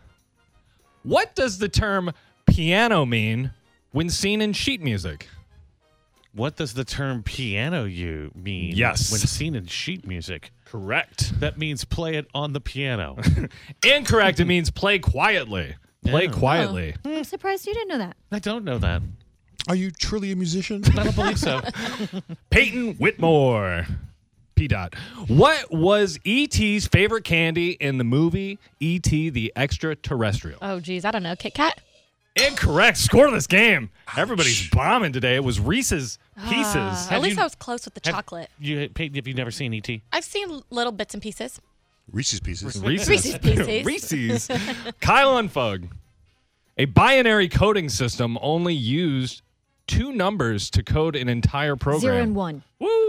what does the term piano mean when seen in sheet music? What does the term piano mean? Yes. When seen in sheet music? Correct. That means play it on the piano. Incorrect. It means play quietly. Play Yeah. quietly. I'm surprised you didn't know that. I don't know that. Are you truly a musician? I don't believe so. Peyton Whitmore. P-Dot. What was E.T.'s favorite candy in the movie E.T. the Extraterrestrial? Oh, geez. I don't know. Kit Kat? Incorrect. Scoreless game. Everybody's bombing today. It was Reese's Pieces. At least I was close with the chocolate. Peyton, have you never seen E.T.? I've seen little bits and pieces. Reese's Pieces. Reese's Pieces. Reese's. Kyle and Fug. A binary coding system only used 2 numbers to code an entire program. 0 and 1.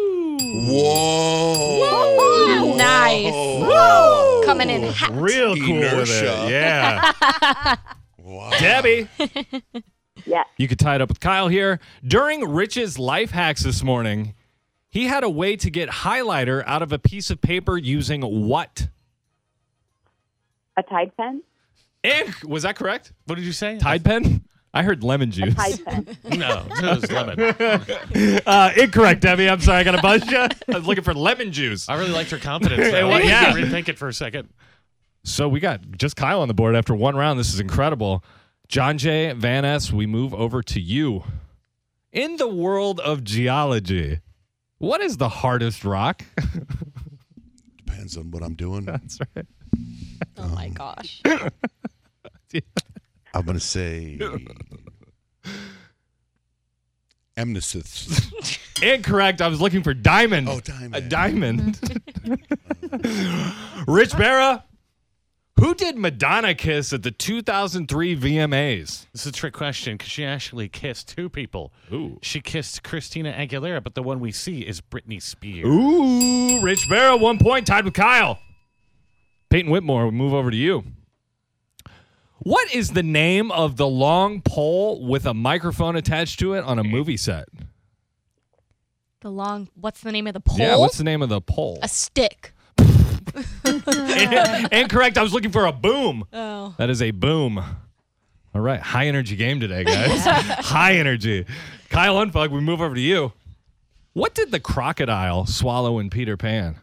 Whoa. Nice. Whoa. Coming in hot. Real cool with it. Yeah. Wow. Debbie. Yeah. You could tie it up with Kyle here. During Rich's life hacks this morning, he had a way to get highlighter out of a piece of paper using what? A Tide pen? Was that correct? What did you say? Tide pen? I heard lemon juice. A Tide pen. No, it was lemon. Incorrect, Debbie. I'm sorry. I got to buzz you. I was looking for lemon juice. I really liked her confidence. Hey, though. well, yeah. Rethink it for a second. So we got just Kyle on the board after 1 round. This is incredible. John J. Van Ness, we move over to you. In the world of geology, what is the hardest rock? Depends on what I'm doing. That's right. Oh, my gosh. I'm going to say Amnesty. Incorrect. I was looking for diamond. Oh, diamond. A diamond. Rich Barra, who did Madonna kiss at the 2003 VMAs? This is a trick question because she actually kissed 2 people. Ooh. She kissed Christina Aguilera, but the one we see is Britney Spears. Ooh, Rich Barra, 1 point, tied with Kyle. Peyton Whitmore, we move over to you. What is the name of the long pole with a microphone attached to it on a movie set? What's the name of the pole? Yeah, what's the name of the pole? A stick. Incorrect. I was looking for a boom. Oh. That is a boom. All right. High energy game today, guys. High energy. Kyle Unfug, we move over to you. What did the crocodile swallow in Peter Pan?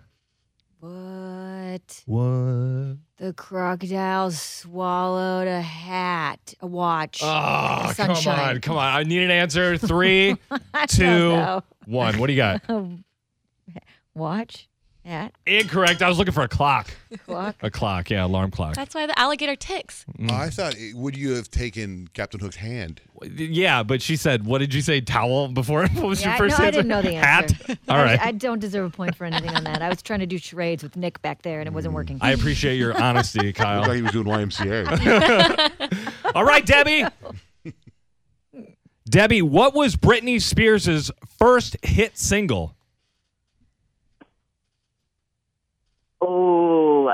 What? The crocodile swallowed a hat, a watch. Oh, sunshine. come on. I need an answer. 3, I 2, don't know. 1. What do you got? Watch, hat, Incorrect. I was looking for a clock. clock. A clock, yeah, alarm clock. That's why the alligator ticks. I thought, would you have taken Captain Hook's hand? Yeah, but she said, what did you say, towel before? What was your first no, answer? I didn't know the answer. Hat? All right. I don't deserve a point for anything on that. I was trying to do charades with Nick back there, and it wasn't working. I appreciate your honesty, Kyle. I thought he was doing YMCA. All right, Debbie. Debbie, what was Britney Spears' first hit single? Oh,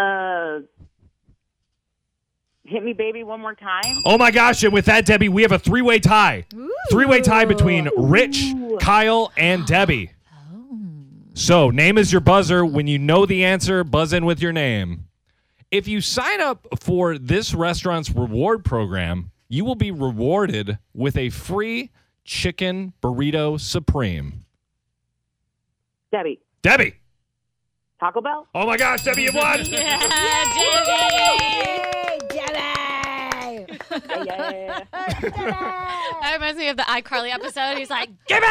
Hit Me Baby One More Time. Oh, my gosh. And with that, Debbie, we have a 3-way tie. 3-way tie between Rich, Kyle, and Debbie. So, name is your buzzer. When you know the answer, buzz in with your name. If you sign up for this restaurant's reward program, you will be rewarded with a free chicken burrito supreme. Debbie. Debbie. Taco Bell. Oh, my gosh, Debbie, you won. Yeah, Yeah. That reminds me of the iCarly episode. He's like, give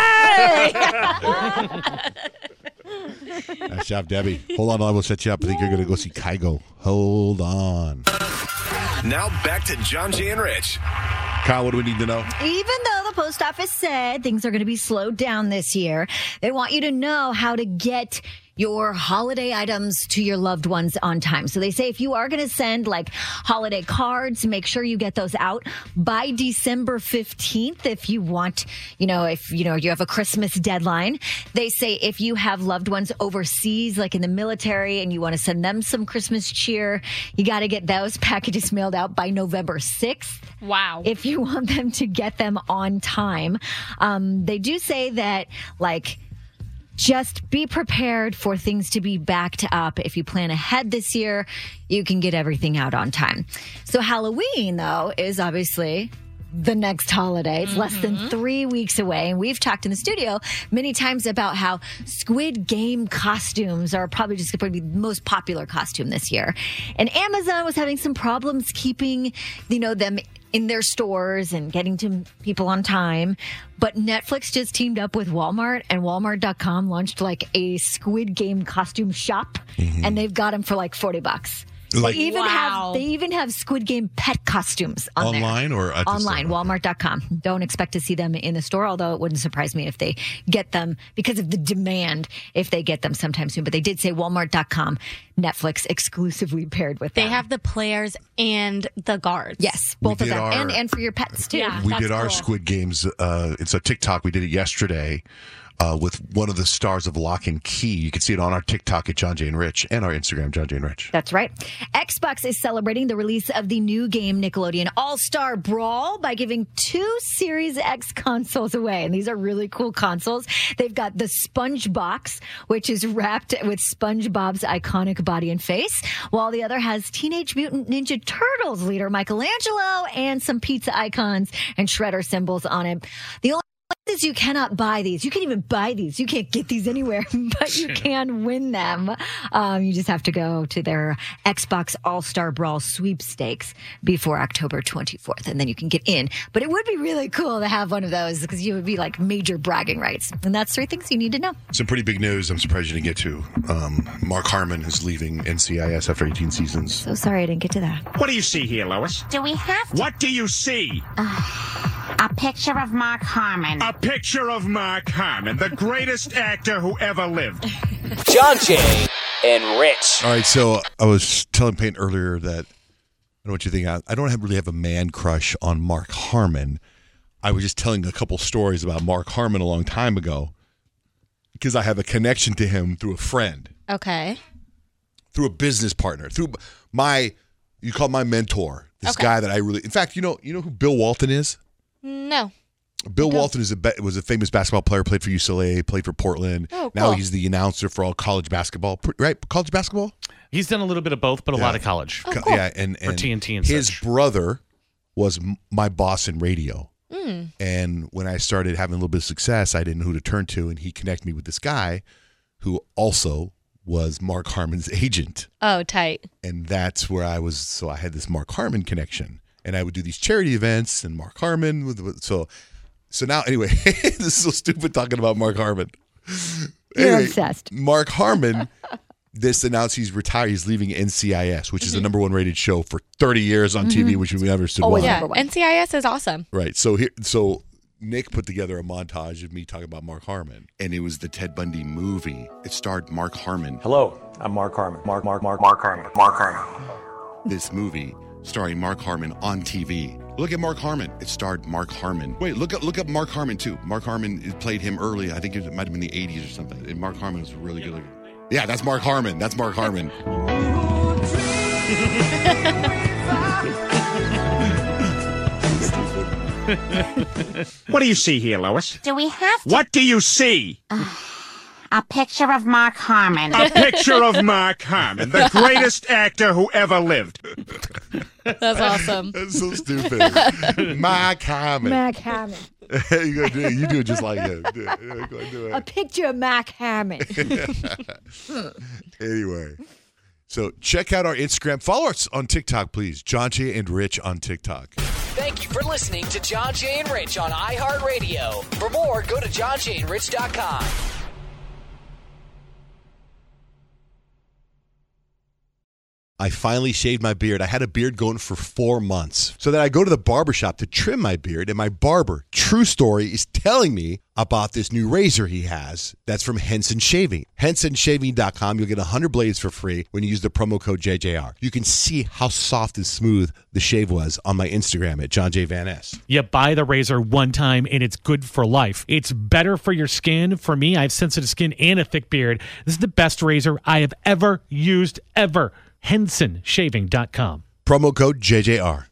it! Nice job, Debbie. Hold on, I will set you up. I think you're going to go see Kygo. Hold on. Now back to John Jay and Rich. Kyle, what do we need to know? Even though the post office said things are going to be slowed down this year, they want you to know how to get your holiday items to your loved ones on time. So they say if you are going to send like holiday cards, make sure you get those out by December 15th. If you want, you have a Christmas deadline. They say if you have loved ones overseas, like in the military, and you want to send them some Christmas cheer, you got to get those packages mailed out by November 6th. Wow. If you want them to get them on time. They do say that, just be prepared for things to be backed up. If you plan ahead this year, you can get everything out on time. So Halloween, though, is obviously the next holiday. It's less than 3 weeks away. And we've talked in the studio many times about how Squid Game costumes are probably just going to be the most popular costume this year. And Amazon was having some problems keeping, them in their stores and getting to people on time. But Netflix just teamed up with Walmart, and Walmart.com launched like a Squid Game costume shop, and they've got them for like $40. Like- they even have Squid Game pet costumes on there. Online or at the online? store? Walmart.com. Don't expect to see them in the store, although it wouldn't surprise me if they get them because of the demand. If they get them sometime soon, but they did say Walmart.com. Netflix exclusively paired with them. They have the players and the guards. Yes, both We of did them, our- and for your pets too. Yeah. We That's did our cool. Squid Games. It's a TikTok. We did it yesterday with one of the stars of Lock and Key. You can see it on our TikTok at John Jay and Rich and our Instagram, John Jay and Rich. That's right. Xbox is celebrating the release of the new game Nickelodeon All-Star Brawl by giving 2 Series X consoles away. And these are really cool consoles. They've got the Sponge Box, which is wrapped with SpongeBob's iconic body and face, while the other has Teenage Mutant Ninja Turtles leader Michelangelo and some pizza icons and Shredder symbols on it. The only is you cannot buy these. You can't even buy these. You can't get these anywhere, but you can win them. You just have to go to their Xbox All-Star Brawl sweepstakes before October 24th, and then you can get in. But it would be really cool to have one of those because you would be like major bragging rights. And that's 3 things you need to know. Some pretty big news. I'm surprised you didn't get to. Mark Harmon is leaving NCIS after 18 seasons. So sorry I didn't get to that. What do you see here, Lois? Do we have to? What do you see? A picture of Mark Harmon. A picture of Mark Harmon, the greatest actor who ever lived. John Jay and Rich. All right, so I was telling Payne earlier that I don't know what you think. I don't really have a man crush on Mark Harmon. I was just telling a couple stories about Mark Harmon a long time ago because I have a connection to him through a friend, Okay. through a business partner, through you call my mentor, this guy that I really. In fact, you know who Bill Walton is? No. Bill Walton was a famous basketball player, played for UCLA, played for Portland. Oh, Now cool. he's the announcer for all college basketball, right? College basketball? He's done a little bit of both, but a lot of college. Yeah, and For TNT and his such. brother was my boss in radio. Mm. And when I started having a little bit of success, I didn't know who to turn to, and he connected me with this guy who also was Mark Harmon's agent. Oh, tight. And that's where I was. So I had this Mark Harmon connection, and I would do these charity events, and Mark Harmon. So now, anyway, this is so stupid talking about Mark Harmon. You're obsessed. Mark Harmon just announced he's retired. He's leaving NCIS, which is the number 1 rated show for 30 years on TV, which we never stood why. Yeah, NCIS is awesome. Right. So Nick put together a montage of me talking about Mark Harmon, and it was the Ted Bundy movie. It starred Mark Harmon. Hello, I'm Mark Harmon. Mark Harmon. This movie starring Mark Harmon on TV. Look at Mark Harmon. It starred Mark Harmon. Wait, look up Mark Harmon too. Mark Harmon played him early. I think it might have been the 80s or something. And Mark Harmon was really good looking. Yeah, that's Mark Harmon. That's Mark Harmon. What do you see here, Lois? Do we have to? What do you see? A picture of Mark Harmon. A picture of Mark Harmon, the greatest actor who ever lived. That's awesome. That's so stupid. Mark Harmon. Mac Hammond. You do it just like him. Go do it. A picture of Mac Hammond. Anyway, so check out our Instagram. Follow us on TikTok, please. John Jay and Rich on TikTok. Thank you for listening to John Jay and Rich on iHeartRadio. For more, go to johnjayandrich.com. I finally shaved my beard. I had a beard going for 4 months. So then I go to the barbershop to trim my beard, and my barber, true story, is telling me about this new razor he has that's from Henson Shaving. HensonShaving.com. You'll get 100 blades for free when you use the promo code JJR. You can see how soft and smooth the shave was on my Instagram at John J. Van S. You buy the razor one time and it's good for life. It's better for your skin. For me, I have sensitive skin and a thick beard. This is the best razor I have ever used, ever. HensonShaving.com. Promo code JJR.